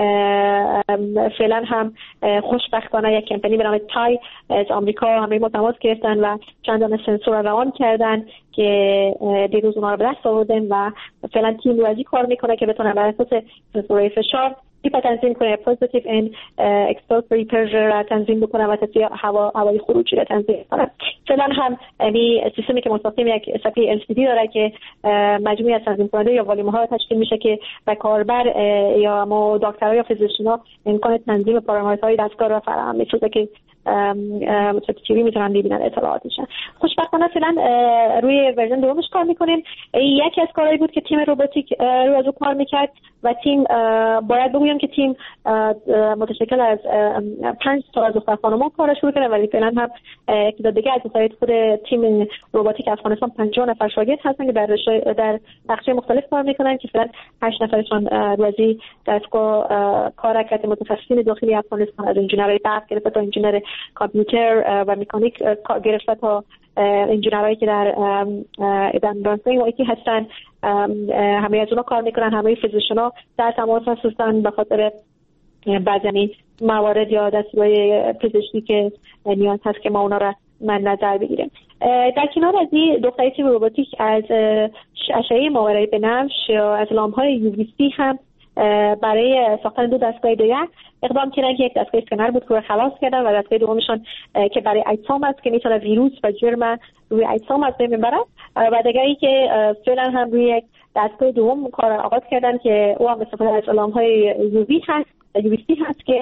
فعلا هم خوشبختانه یک کمپانی به نام تای از آمریکا همه ما تماس گرفتن و چندان سنسور روان کردن که دیروز اونها رو به دست آوردیم و فعلا تیم روزی کار میکنه که بتونه بر اساس سنسورهای فشار تیپ تنظیم کنه، پوزیتیو این اکسپلوری پرشر را تنظیم بکنه و تصفیه هوا هوای خروجی را تنظیم کنه. فعلا هم این سیستمی که مستقیم یک صفحه ال سی دی داره که مجموعه از تنظیم کننده یا والیوم ها تشکیل میشه که به کاربر یا ما دکترها یا فیزیشنا امکان تنظیم پارامترهای دستگاه را فراهم می‌سازه که متوجه میتونن ببینن اطلاعاتش. خوشبختانه فعلا روی ورژن دومش کار میکنیم. یکی از کارهایی بود که تیم روباتیک روی از کار میکرد و تیم باید بگویم که تیم متشکل از پنج تا از دختر خانم‌ها کار شروع کرده ولی فعلا هم تعداد دیگه از سایت خود تیم روباتیک افغانستان پنجاه نفر شاگرد هستن که در در بخش‌های مختلف کار میکنن که فعلا هشت نفرشون روزی دستگاه کارکرد متخصصین داخلی افغانستان از انجینرهای برق گرفته تا انجینر کامپیوتر و مکانیک گرفته تا انجینرایی که در ایدن برانسینگ و یکی هستن، همه از اونا کار میکنن، همه فیزیشن‌ها در تماس هستن به خاطر بعضی موارد یا دستورهای پزشکی که نیاز هست که ما اونا را من نظر بگیریم. در کنار از این دختری تیم روباتیک از اشعه ماورای بنفش یا از لامپ‌های یو وی سی هم برای ساختن دو دستگاه دیگر اقدام کردن که یک دستگاه اسکنر بود که خلاص کردن و دستگاه دومشون که برای اجسام است که میتونه ویروس و جرم روی اجسام از بین ببره و دیگری که فعلا هم روی یک دستگاه دوم کار آغاز کردن که او هم استفاده از لامپ‌های یو وی هست یو وی سی هست که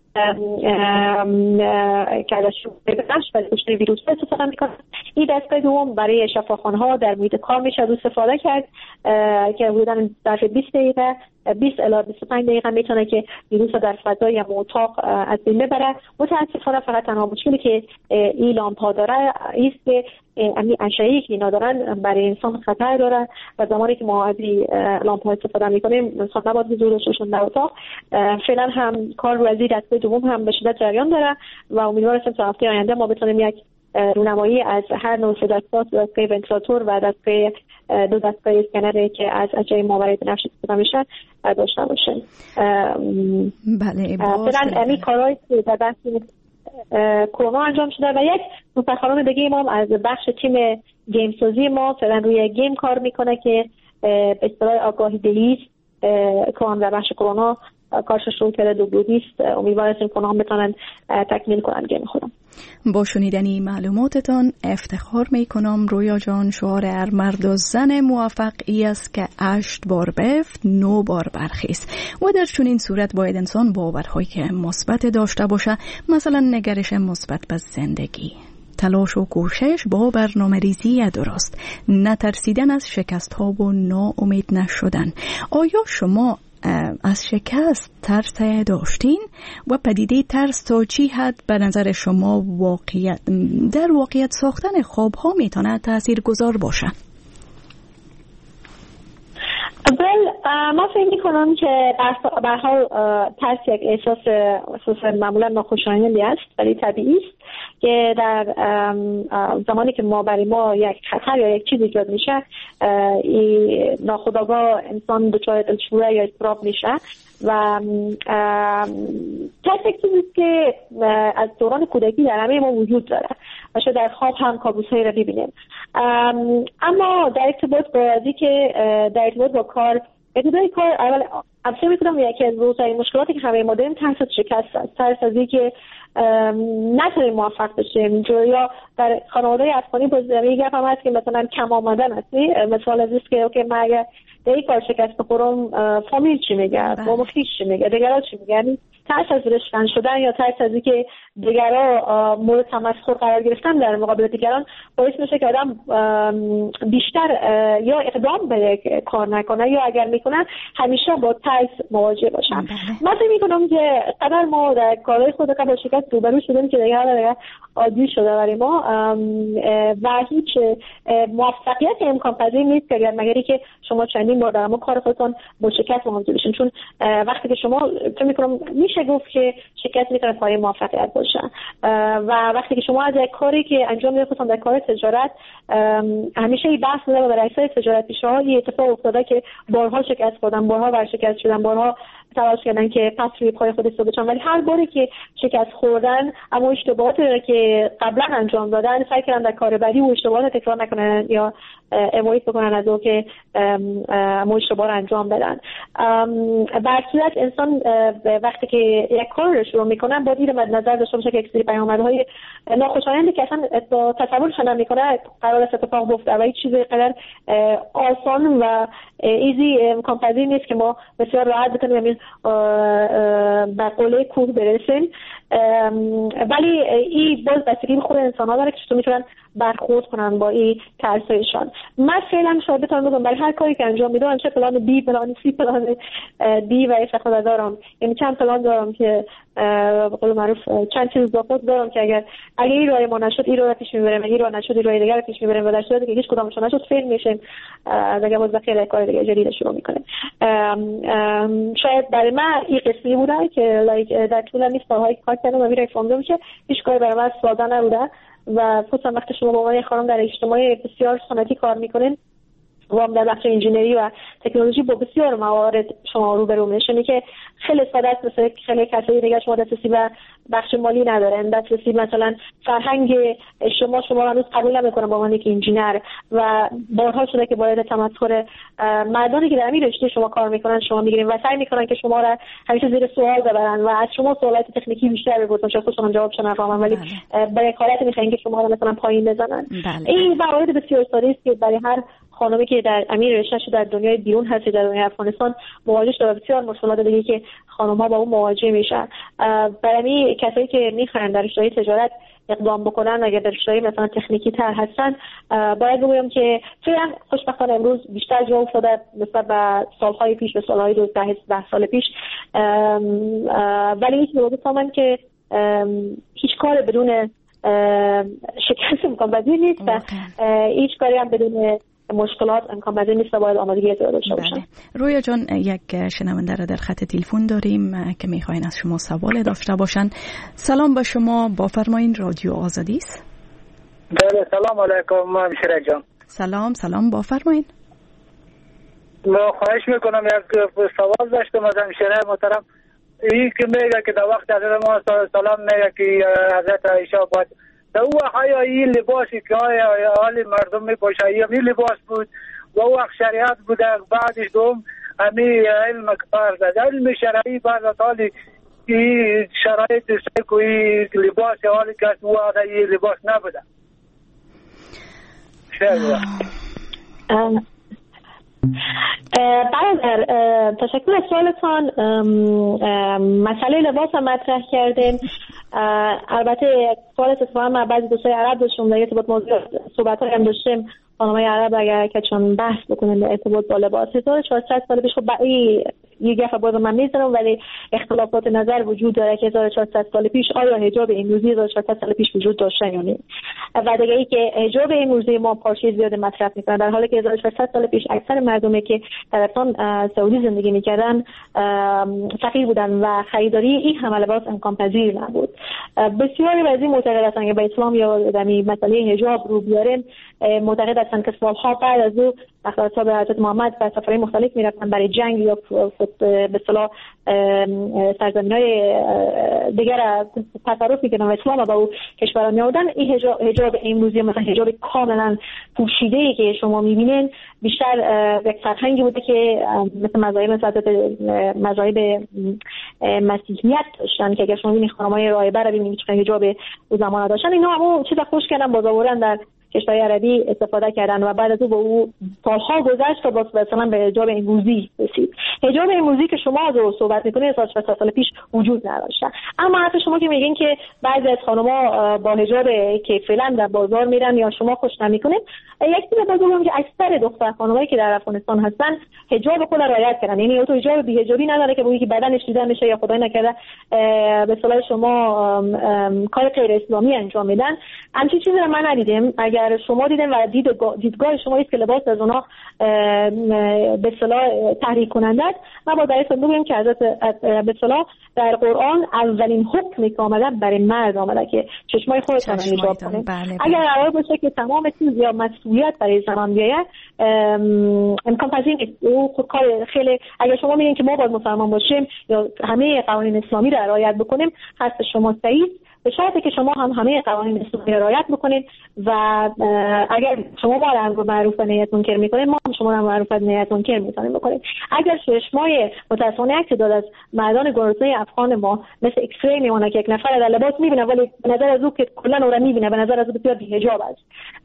که ازش ببینش برای کشتن ویروس استفاده میکنه. این دستگاه دوم برای شفاخانه‌ها در محیط کار میشه از استفاده کرد که حدوداً در بیست دقیقه بیست الی بیست و پنج دقیقه میتونه که ویروس در فضای یا اتاق از بین ببره. متاسفانه فقط تنها مشکلی که این لامپ‌ها داره است که همین اشعه‌ای که اینا دارن برای انسان خطر داره و زمانی که ما از این لامپ‌ها استفاده میکنیم انسان نباید حضور داشته باشه در اتاق. فعلا هم کار رو از این دسته دوم هم به شدت جریان داره و امیدوارم تا هفته آینده ما بتونیم یک رونمایی از هر نوع دستگاه، دستگاه ونتیلاتور و دستگاه دو دستگاه اسکنری که از اشعه ماورای بنفش استفاده میشن داشته باشیم. بله، فعلا همین کارهایی که در بحث کرونا انجام شده و یک متخصص دیگه ما از بخش تیم گیم سازی ما فعلا روی گیم کار میکنه که به اصطلاح آگاهی دهی که هم در بخش کرونا کارش شروع کرده دو بودیست. امیدوارم که اونا هم بتونن تکمیل کنن گیم خودم. با شنیدنی معلوماتتان افتخار میکنم رویا جان. شعار هر مرد و زن موفق ای است که هشت بار بفت نو بار برخیز و در چنین صورت باید انسان باورهایی که مثبت داشته باشه، مثلا نگرش مثبت به زندگی، تلاش و کوشش با برنامه ریزی درست، نترسیدن از شکست ها و ناامید نشدن. آیا شما از شکست ترس داشتین و پدیده ترس تا چی حد به نظر شما واقعیت در واقعیت ساختن خواب ها میتونه تأثیر گذار باشه؟ اول ما فکر میکنم که به هر حال ترس یک احساس احساس معمولا ناخوشایندی است ولی طبیعی است که در زمانی که ما برای ما یک خطر یا یک چیزی ایجاد میشه این ناخودآگاه انسان دچار دلشوره یا اضطراب میشه و ترس یک چیزی است که از دوران کودکی در همه ما وجود داره و شاید در خواب هم کابوسایی را ببینیم. اما در ارتباط با ازی که در ارتباط با کار ابتدای کار اول افسر میکنم یکی از روزهای مشکلاتی که همه ما داریم ترس از شکست است، ترس از اینکه نتونیم موفق بشیم. یا در خانواده افغانی باز میگم هم هست که مثلا کم آمدن هستی، مثال از است که اوکی من اگر در این کار شکست بخورم فامیل چی میگه، بابا خیش چی میگه، دیگرها چی میگه. یعنی ترس از رشتن شدن یا ترس از اینکه دیگرها مورد تمسخر قرار گرفتن در مقابل دیگران باعث میشه که آدم بیشتر یا اقدام به یک کار نکنه یا اگر میکنن همیشه با ترس مواجه باشن. من فکر میکنم که قدر ما در کارهای خود با شکست روبرو شدیم که دیگه دیگه عادی شده برای ما و هیچ موفقیت امکان پذیر نیست که اگر مگری که شما چندین بار در کار خودتون با شکست مواجه بشین. چون وقتی که شما فکر میکنم میشه گفت که شکست میتونه پایه موفقیت باشه و وقتی که شما از یک کاری که انجام میدید خودتون در کار تجارت همیشه این بحث میشه برای اکثر تجارت پیشه‌ها یه اتفاق افتاده که بارها شکست خوردن، بارها ورشکست شدن، بارها تلاش کردن که پس روی پای خود ایستاده بشن ولی هر باری که شکست خوردن اما اشتباهاتی رو که قبلا انجام دادن سعی کردن در کار بعدی و اشتباهات تکرار نکنن یا امید بکنن از اون که اما اشتباه رو انجام بدن. در صورت انسان وقتی که یک کار رو شروع میکنن باید این مد نظر داشته باشه که یک سری پیامدهای ناخوشایندی که اصلا تصورش نمیکنه قرار است اتفاق بیفته و هیچ چیزی قدر آسان و ایزی امکان پذیر نیست که ما بسیار راحت بتونیم به قله کوه برسیم. ولی این باز بستگی به خود انسان ها داره که چطور میتونن برخورد کنن با این ترسایشان. من فعلا شاید بتونم بگم برای هر کاری که انجام میدم چه پلان بی، پلان سی، پلان دی و استفاده دارم. یعنی چند پلان دارم که به قول معروف چند چیز با دارم که اگر اگر این راه ما نشد این راه پیش میبریم، این راه نشد این راه دیگه پیش میبریم و در صورتی که هیچ کدامش نشد فیل میشیم دیگه باز بخیر کار دیگه جدید شروع میکنیم. شاید برای من این قسمی بوده که لایک در طول این سالهای کار کردم و میره فهمیدم که هیچ کاری برای من ساده نبوده و خصوصا وقتی شما با عنوان خانم در اجتماع بسیار سنتی کار میکنین و هم در بخش انجینری و تکنولوژی با بسیار موارد شما روبرو میشین که خیلی ساده است. مثل خیلی کسایی دیگه شما دسترسی به بخش مالی ندارن، دسترسی مثلا فرهنگ شما شما هنوز قبول نمیکنن با عنوان یک انجینر و بارها شده که باید تمسخر مردانی که در این رشته شما کار میکنن شما میگیرین و سعی میکنن که شما را همیشه زیر سوال ببرن و از شما سوالات تکنیکی بیشتر بپرسن، چون خودشون جوابشون نفهمن ولی برای کارات میخوان که شما رو مثلا پایین بزنن. این موارد بسیار ساده است که برای هر خانمی که در امیر رشته در دنیای بیرون هست در دنیای افغانستان مواجه شده، بسیار مشکلات دیگه که خانم‌ها با اون مواجه میشن. برای کسایی که میخوان در رشته تجارت اقدام بکنن اگر در رشته مثلا تکنیکی تر هستن، باید بگویم که فعلا خوشبختانه امروز بیشتر جا افتاده نسبت به سالهای پیش، به سالهای دوازده سال پیش، ولی هیچ موضوع که هیچ کار بدون شکست امکان پذیر نیست و هیچ کاری هم بدون مشکلات امکان پذیر نیست و باید آمادگی داشته باشن. رویا جان، یک شنونده را در خط تلفن داریم که میخواین از شما سوال داشته باشن. سلام به شما، بفرمایین، رادیو آزادی است. بله، سلام علیکم همشیره جان. سلام سلام بفرمایین. ما خواهش میکنم یک سوال داشتم از همشیره محترم. این که میگه که در وقت حضرت ما سلام میگه که حضرت عایشه باید در او آیا این لباسی که آیا حال مردم میپوشه این لباس بود و او شریعت بوده، بعدش دوم همی علم کفار داد علم شرعی بعد از حالی این شرایط سکوی لباس حالی که او آده این لباس نبوده. شریعت برادر، تشکر از سوالتان. مسئله لباس هم مطرح کردیم. البته سوالت اتفاقا ما بعضی دوستای عرب داشتیم در ارتباط موضوع صحبت هم داشتیم. خانمای عرب اگر که چون بحث بکنن در ارتباط با لباس هزار و چهارصد سال پیش، خب یه گفت باز من میزنم ولی اختلافات نظر وجود داره که هزار و چهارصد سال پیش آیا حجاب امروزی هزار و چهارصد سال پیش وجود داشته یا نه. و دیگه ای که حجاب امروزی ما پارچه زیاد مصرف میکنن، در حالی که هزار و چهارصد سال پیش اکثر مردمی که در افغان سعودی زندگی میکردن فقیر بودن و خریداری این همه لباس امکان پذیر نبود. بسیاری از این معتقد هستند که به اسلام یا دمی مسئله حجاب رو بیاریم، معتقد هستند که سالها بعد از او اصحاب حضرت محمد به سفرهای مختلف میرفتن برای جنگ یا به اصطلاح سرزمین‌های دیگر تصرف می‌کردن و اسلام با او کشورها می‌آوردن. این حجاب, حجاب امروزی مثلا حجاب کاملا پوشیده‌ای که شما می‌بینین بیشتر یک فرهنگی بوده که مثل مذاهب مثل مذاهب مسیحیت داشتن که اگر شما ببینید خانم‌های راهبه رو ببینید چه حجاب او زمان داشتن، اینا همون چیزا خوش کردن باز آوردن در کشورهای عربی استفاده کردن و بعد از او با او سالها گذشت و باز مثلا به حجاب امروزی رسید. حجاب امروزی که شما رو صحبت می‌کنید از چهارصد سال پیش وجود نداشته. اما حتی شما که میگین که بعضی از خانم‌ها با حجاب که فعلا در بازار میرن یا شما خوش نمی‌کنید، یک چیز بگم که اکثر دختر خانمایی که در افغانستان هستن حجاب خود را رعایت کردن. یعنی تو حجاب بی حجابی نداره که بگی که بدنش دیده میشه یا خدای نکرده به اصطلاح شما کار غیر اسلامی انجام میدن. همچین چیزی رو من ندیدم. اگر شما دیدن و دیدگاه, دیدگاه شما است که لباس از اونها به اصطلاح تحریک کننده است، ما با درست بگویم که حضرت به اصطلاح در قرآن اولین حکمی که آمده برای مرد آمده که چشمای خودتان حجاب کنید. بله اگر قرار باشه که تمام چیز یا مسئولیت برای زنان بیاید امکان پذیر نیست. او کار خیلی اگر شما میگین که ما باید مسلمان باشیم یا همه قوانین اسلامی را رعایت بکنیم، هست شما صحیح، به شرطی که شما هم همه قوانین اسلامی را رعایت بکنید و اگر شما ما را معروف به نیت منکر میکنید، ما هم شما را معروف به نیت منکر میتونیم بکنید. اگر چشمای متأسفانه یک تعداد از مردان گرسنه افغان ما مثل ایکس ری میمونه که یک نفر در لباس میبینه ولی به نظر از او که کلا او را میبینه به نظر از او بسیار بی‌حجاب است.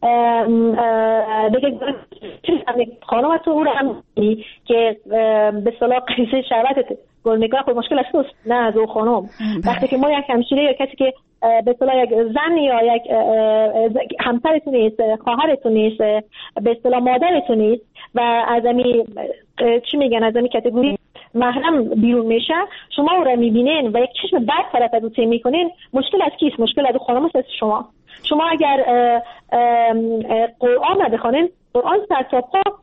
دیگه خانم تو او را هم که به اصطلاح قیصه شهوت گل نگاه خود مشکل است نه از او خانم. وقتی که ما یک همشیره یا کسی که به اصطلاح یک زن یا یک همسرتون نیست، خواهرتون نیست، به اصطلاح مادرتون نیست و از امی چی میگن از امی کاتگوری محرم بیرون میشه، شما او را میبینین و یک چشم بد طرف از او تیم میکنین، مشکل از کیست؟ مشکل از خانم است. شما شما اگر قرآن رو بخونین، قرآن سرتاپا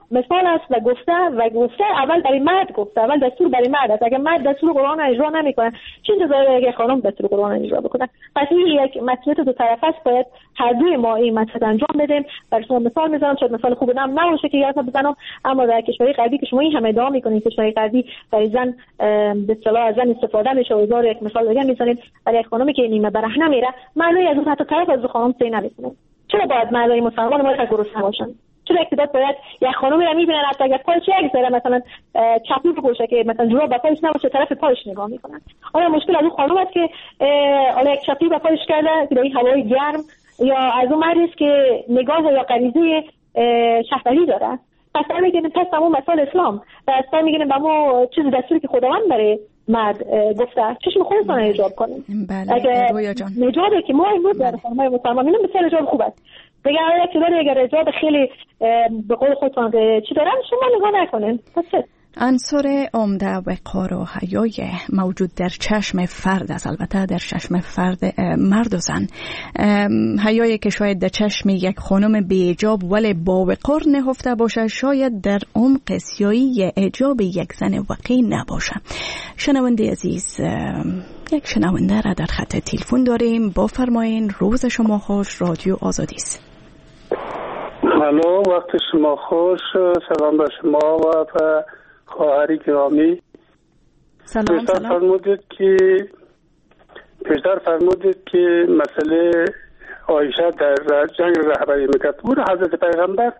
مثال است و گفته و گفته اول برای مرد گفته، اول دستور برای مرد است. اگر مرد دستور قرآن اجرا نمیکنه چه انتظاری اگر خانم دستور قرآن اجرا بکنه؟ پس این یک مسئولیت دو طرفه است. باید هر دوی ما این مسئله انجام بدیم. برای شما مثال میزنم، شاید مثال خوب نم نباشه که یادم بزنم، اما در کشورهای غربی که شما این همه ادعا میکنید کشورهای غربی برای زن به اصطلاح از زن استفاده میشه، و یک مثال دیگه میزنید برای خانمی که نیمه برهنه میره معنی از اون حتی طرف از خانم سی نمیکنه. چرا باید مردای مسلمان ما گرسنه باشن؟ چرا اقتدار باید یک خانمی رو میبینن حتی اگر پایش یک ذره مثلا چپی رو پوشه که مثلا جوراب با پایش نباشه طرف پایش نگاه میکنن؟ آیا مشکل از اون خانم است که حالا یک چپی با پایش کرده که این هوای گرم، یا از اون مردی است که نگاه یا غریزه شهوتی داره؟ پس ما میگیم پس همون مثال اسلام پس میگیم با ما چیز دستوری که خداوند برای مرد گفته چشم خودتون اجاب کنیم. بله اگر رویا جان نجابه که ما امروز در خانم‌های مسلمانین بسیار اجاب خوب است. دیگه اگر اگر اجاب خیلی به قول خودتون چی دارن شما نگاه نکنین. پس عنصر عمده وقار و حیای موجود در چشم فرد است، البته در چشم فرد مرد و زن. حیایی که شاید در چشم یک خانم بی‌حجاب ولی با وقار نهفته باشه شاید در عمق سیاهی اعجاب یک زن وقی نباشه. شنونده عزیز، یک شنونده را در خط تلفن داریم. با فرمایین. روز شما خوش. رادیو آزادی است. الو، وقت شما خوش. سلام به شما و به خواهری گرامی. سلام پیشتر سلام. فرمودید که پیشتر فرمودید که مسئله عایشه در جنگ رهبری میکرد. بود حضرت پیغمبر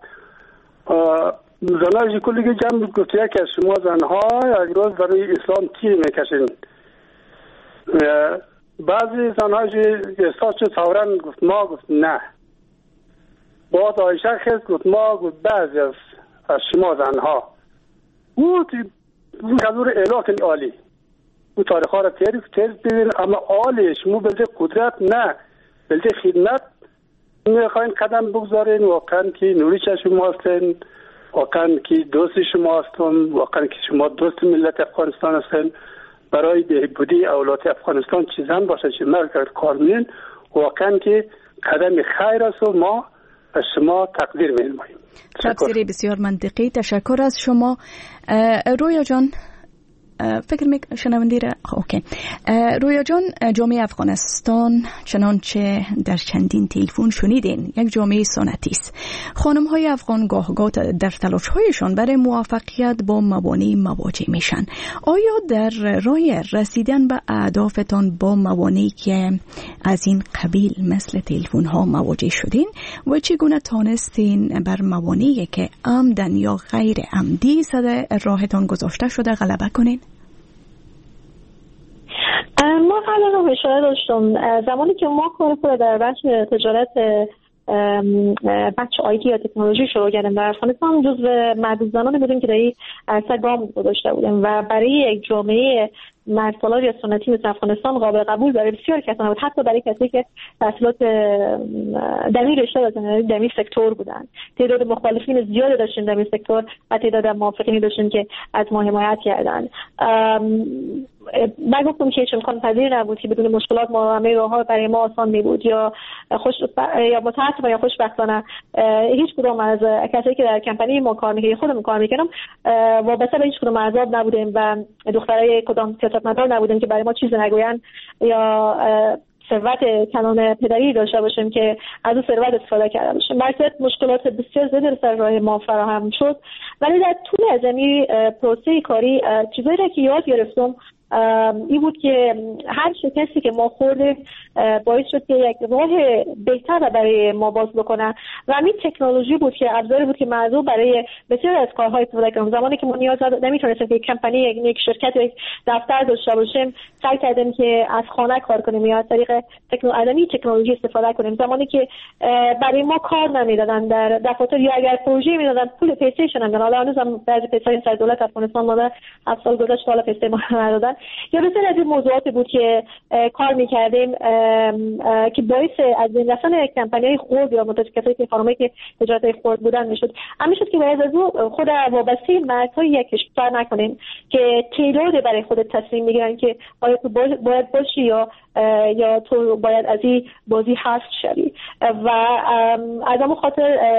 زنای کلی که جمع گفته که شما زنها یک روز برای اسلام تیر میکشین. بعضی زنها احساس شد فوراً گفت ما، گفت نه. بعد عایشه خیست گفت ما، گفت بعضی از از شما زنها. او حضور اله عالی او تاریخ ها را تعریف تعریف ببین، اما عالیش مو بلده قدرت نه بلده خدمت میخواین قدم بگذارین. واقعا که نوری شما هستین، واقعا که دوست شما هستن، واقعا که شما دوست ملت افغانستان هستین. برای بهبودی اولاد افغانستان چیزان باشه چه مرگ کار می‌کنین، واقعا که قدم خیر است و ما از شما تقدیر می‌نماییم. تفسیری بسیار منطقی. تشکر از شما. رویا جان فکر می شنوندی را اوکی. رویا جان، جامعه افغانستان چنانچه در چندین تلفن شنیدین یک جامعه سنتی است. خانم های افغان گاه گاه در تلاش هایشان برای موفقیت با موانع مواجه میشن. آیا در راه رسیدن به اهدافتان با موانعی که از این قبیل مثل تلفن ها مواجه شدین و چگونه تانستین بر موانعی که عمدن یا غیر عمدی سر راهتان گذاشته شده غلبه کنین؟ ما قبلا هم اشاره داشتم زمانی که ما کار خود در بخش تجارت بخش آیتی یا تکنولوژی شروع کردیم در افغانستان، جزو معدود زنانی بودیم که در این عرصه گام گذاشته بودیم و برای یک جامعه مرسالار یا سنتی مثل افغانستان قابل قبول برای بسیار کسان بود، حتی برای کسی که تحصیلات در این رشته داشتن، در این سکتور بودن. تعداد مخالفین زیادی داشتیم در این سکتور و تعداد موافقینی داشتیم که از ما حمایت کردن. من گفتم که هیچ امکان پذیر نبود که بدون مشکلات ما همه راه‌ها برای ما آسان می بود، یا خوش یا متأسفانه یا خوشبختانه هیچ کدوم از کسایی که در کمپانی ما کار می‌کردیم خودمون کار می‌کردم وابسته به هیچ کدوم احزاب نبودیم و دخترای کدام سیاستمدار نبودیم که برای ما چیزی نگویند یا ثروت کنون پدری داشته باشیم که از اون ثروت استفاده کرده باشیم. برای مشکلات بسیار زیادی سر راه ما فراهم شد، ولی در طول از این پروسه کاری چیزایی را که یاد گرفتم این بود که هر شکستی که ما خوردیم باعث شد که یک راه بهتر برای ما باز بکنه و همین تکنولوژی بود که ابزاری بود که موضوع برای بسیار از کارهای استفاده کنیم. زمانی که ما نیاز نمیتونستیم که یک کمپانی یک شرکت یک دفتر داشته باشیم، سعی کردیم که از خانه کار کنیم یا از طریق تکنولوژی تکنولوژی استفاده کنیم. زمانی که برای ما کار نمیدادن در دفاتر یا اگر پروژه میدادن پول پیسیشن هم حالا هنوز هم بعضی پیسای سر دولت افغانستان ما هفت سال گذشت حالا پیسه ما ندادن، یا بسیار از این موضوعاتی بود که کار میکردیم که باعث از بین رفتن کمپانی‌های خرد یا متشکلات که خانمایی که تجارت خرد بودن میشد. همین شد که باید از خود وابسته مردهای یک کشور نکنیم که تعداد برای خود تصمیم میگیرن که باید باید باشی یا یا تو باید از این بازی حذف شوی و از همون خاطر همین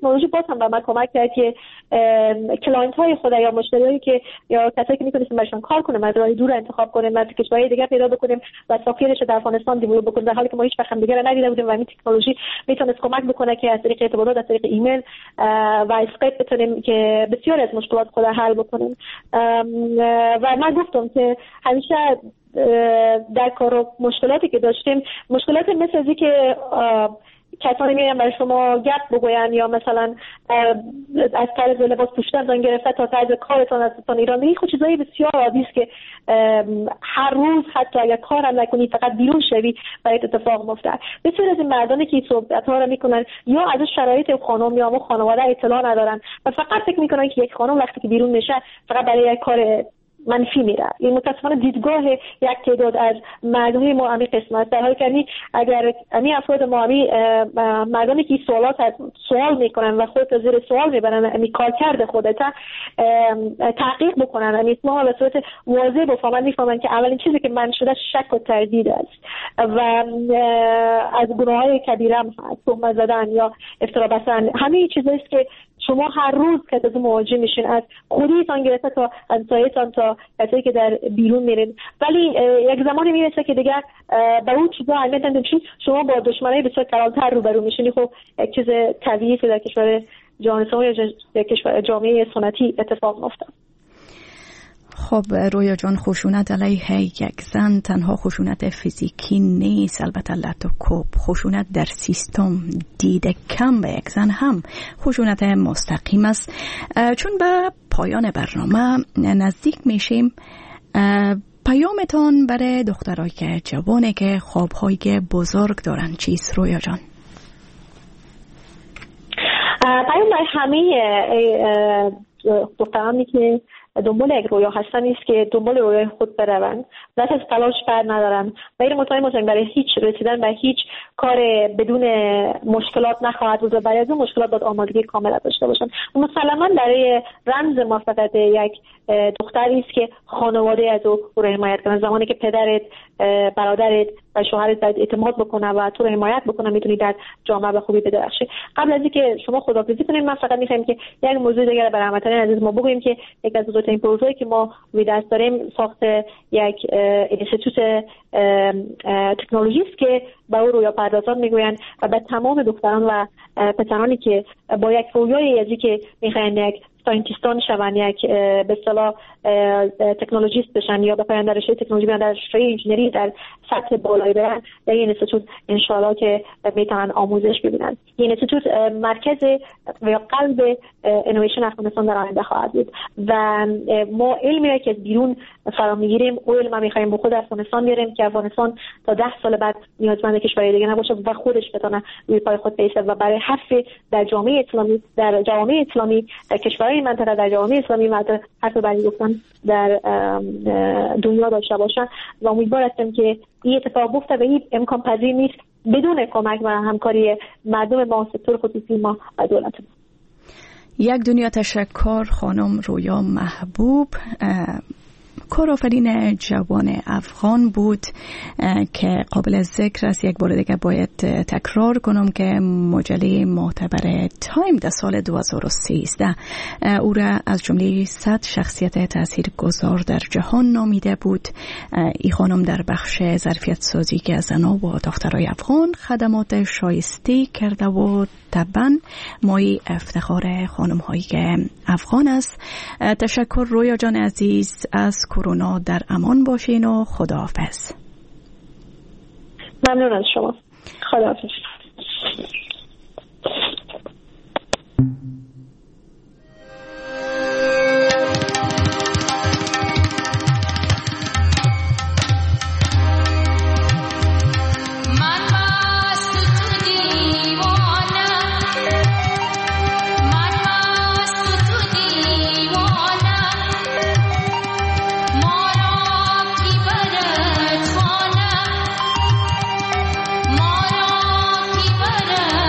تکنولوژی باز هم به من کمک کرد که کلاینت های خود یا مشتریایی که یا کسایی که میتونستیم براشون کار کنیم از راه دور انتخاب کنیم، از کشورهای دیگه پیدا بکنیم و سافیرش در افغانستان دیولپ بکنیم، در حالی که ما هیچ وقت هم دیگه ندیده بودیم و این تکنولوژی میتونست کمک بکنه که از طریق ارتباطات، از طریق ایمیل و اسکایپ بتونیم که بسیار از مشکلات خود حل بکنیم. و من گفتم که همیشه در کار و مشکلاتی که داشتیم، مشکلات مثل از که کسانی میگن برای شما گپ بگوین یا مثلا از طرز لباس پوشیدن گرفته تا طرز کارتان از تان ایران، این خود چیزایی بسیار عادی است که هر روز حتی اگر کارم نکنی فقط بیرون شوی برای اتفاق میفته. بسیار از این مردانی که صحبت ها رو میکنن یا از شرایط خانم یا خانواده اطلاع ندارن و فقط فکر میکنن که یک خانم وقتی که بیرون میشه فقط برای یک کار منفی میره. این متاسفانه دیدگاه یک تعداد از مردمی ما همین قسم است، در حالی که اگر همین افراد ما همین مردمی که سوالات سوال میکنن و خودت زیر سوال میبرن، همین کار کرده خودت تحقیق بکنن، همین اسمها به صورت واضح بفهمن، میفهمن که اولین چیزی که من شده شک و تردید است و از گناههای کبیره هم هست، تهمت زدن یا افترا بستن. همین چیزایی است که شما هر روز که از مواجه میشین، از خودیتان گرفته تا همسایه‌تان تا کسایی که در بیرون میرین. ولی یک زمانی میرسه که دیگه به اون چیزا اهمیت نمیدین، شما با دشمنای بسیار کلانتر روبرو میشین. خب یک چیز طبیعی که در کشور جهان اسلامی یا کشور جامعه سنتی اتفاق میفته. خب رویا جان، خشونت علیه یک زن تنها خشونت فیزیکی نیست، البته لط و کوب. خشونت در سیستم دیده کم به یک زن هم خشونت مستقیم است. چون به پایان برنامه نزدیک میشیم، پیامتان برای دخترای که جوانه که خوابهای بزرگ دارن چیست رویا جان؟ پیام برای همه دخترانی که دنبال یک رویا هستن است که دنبال رویای خود بروند، دست از تلاش بر ندارن و این مطمئن باشن برای هیچ رسیدن به هیچ کار بدون مشکلات نخواهد بود و برای از اون مشکلات باید آمادگی کامل داشته باشن. مسلما برای رمز موفقیت یک دختری است که خانواده از او رو حمایت کنه. زمانی که پدرت، برادرت و شوهرت باید اعتماد بکنه و تو رو حمایت بکنه، میتونی در جامعه به خوبی بدرخشی. قبل از اینکه شما خداحافظی کنیم، من فقط می‌خوام که یک موضوع دیگه برای هموطنان عزیز ما بگویم که یک از بزرگترین پروژه‌ای که ما روی دست داریم ساخت یک اینستیتوت تکنولوژی است که به او رویا پردازان میگویند و به تمام دختران و پسرانی که با یک رویای ازی که میخواین یک ساینتیستان شون، یک به اصطلاح تکنولوژیست بشن یا بپرن در رشته تکنولوژی، در رشته انجینری در سطح بالایی برن، در این اینستیتوت انشاءالله که میتونن آموزش ببینن. این اینستیتوت مرکز و قلب انویشن افغانستان در آینده خواهد بود و ما علمی که از بیرون فرا میگیریم، او علم میخوایم به خود افغانستان بیاریم که افغانستان تا ده سال بعد نیازمند کشورهای دیگه نباشه و خودش بتونه روی پای خود بایسته و برای حفظ در جامعه اسلامی، در جامعه اسلامی، در کشورهای منطقه، در جامعه اسلامی و حتی برای گفتن در دنیا داشته باشن و امیدوار هستم که این اتفاق بیفته و این امکان پذیر نیست بدون کمک و همکاری مردم ما، سکتور خصوصی ما و دولت ما. یک دنیا تشکر خانم رویا محبوب، کارآفرین جوان افغان بود که قابل ذکر است. یک بار دیگه باید تکرار کنم که مجله معتبر تایم در سال دو هزار و سیزده او را از جمله صد شخصیت تاثیرگذار در جهان نامیده بود. این خانم در بخش ظرفیت سازی که زنان و دخترای افغان خدمات شایسته کرده و طبعا مایه افتخار خانم هایی که افغان است. تشکر رویا جان عزیز، از کرونا در امان باشین و خداحافظ. ممنون از شما. خداحافظ. Mara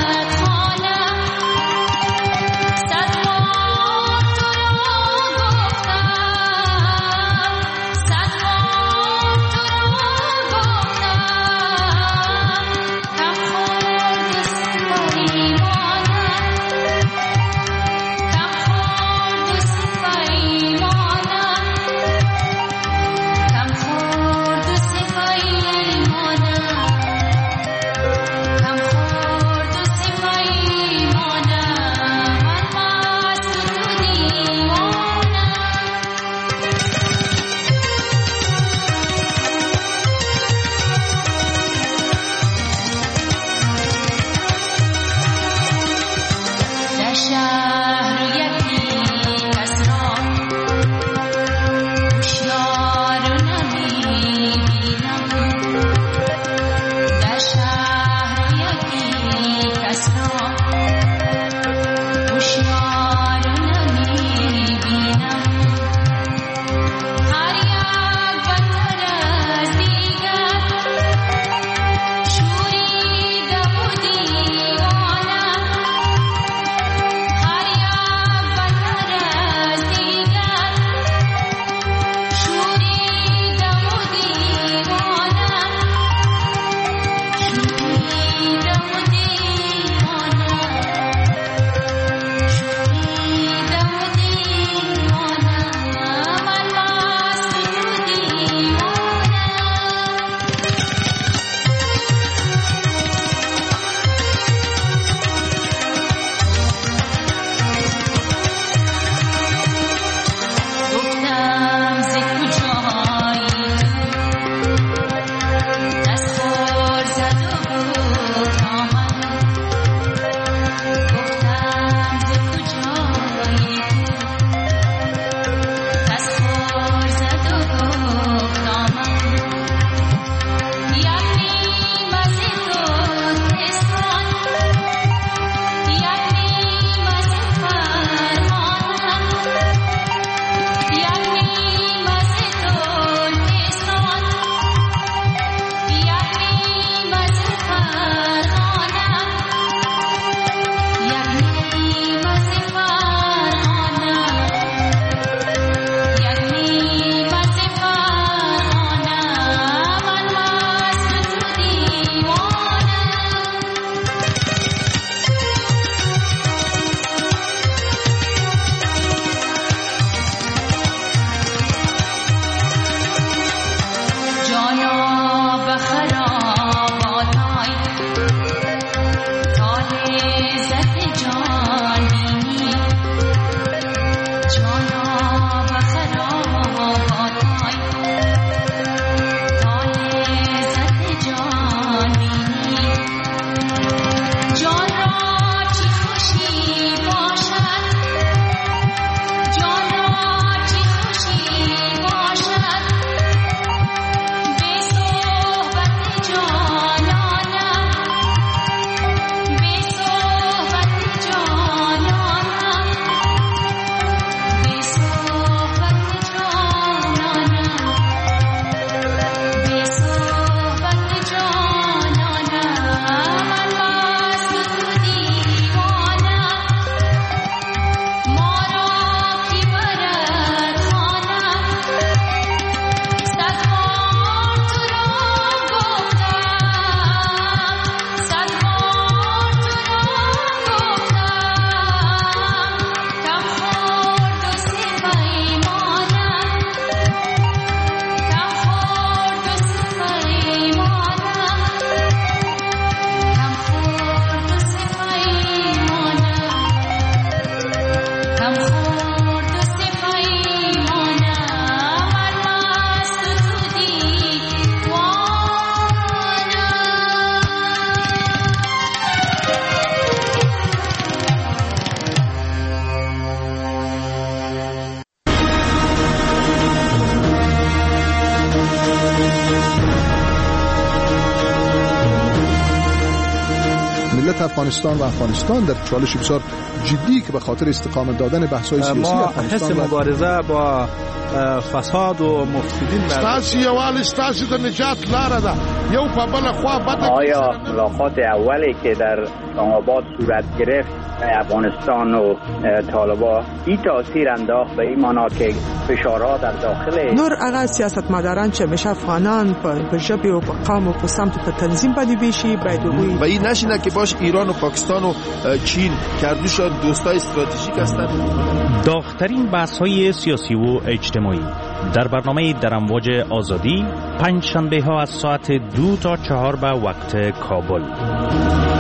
افغانستان و افغانستان در چالش بسیار جدی که به خاطر استقامت دادن بحث‌های سیاسی افغانستان ما مبارزه با فساد و مفسدین ستاسو یوال ستاسو د نجات لاره ده یو په بل خوا بده. آیا ملاقات اولی که در اسلام آباد صورت گرفت افغانستان و طالبان این تاثیر انداخت به این معنا که فشارها در داخل نور هغه سیاستمداران چې همیشه افغانان په ژبه او په قوم او په سمت په تنظیم باندې بیشي باید وي و این نشینه که باش ایران و پاکستان و چین کردوشان دوستای استراتژیک هستند. داغ‌ترین بحث‌های سیاسی و اجتماعی در برنامه در امواج آزادی پنج شنبه ها از ساعت دو تا چهار به وقت کابل.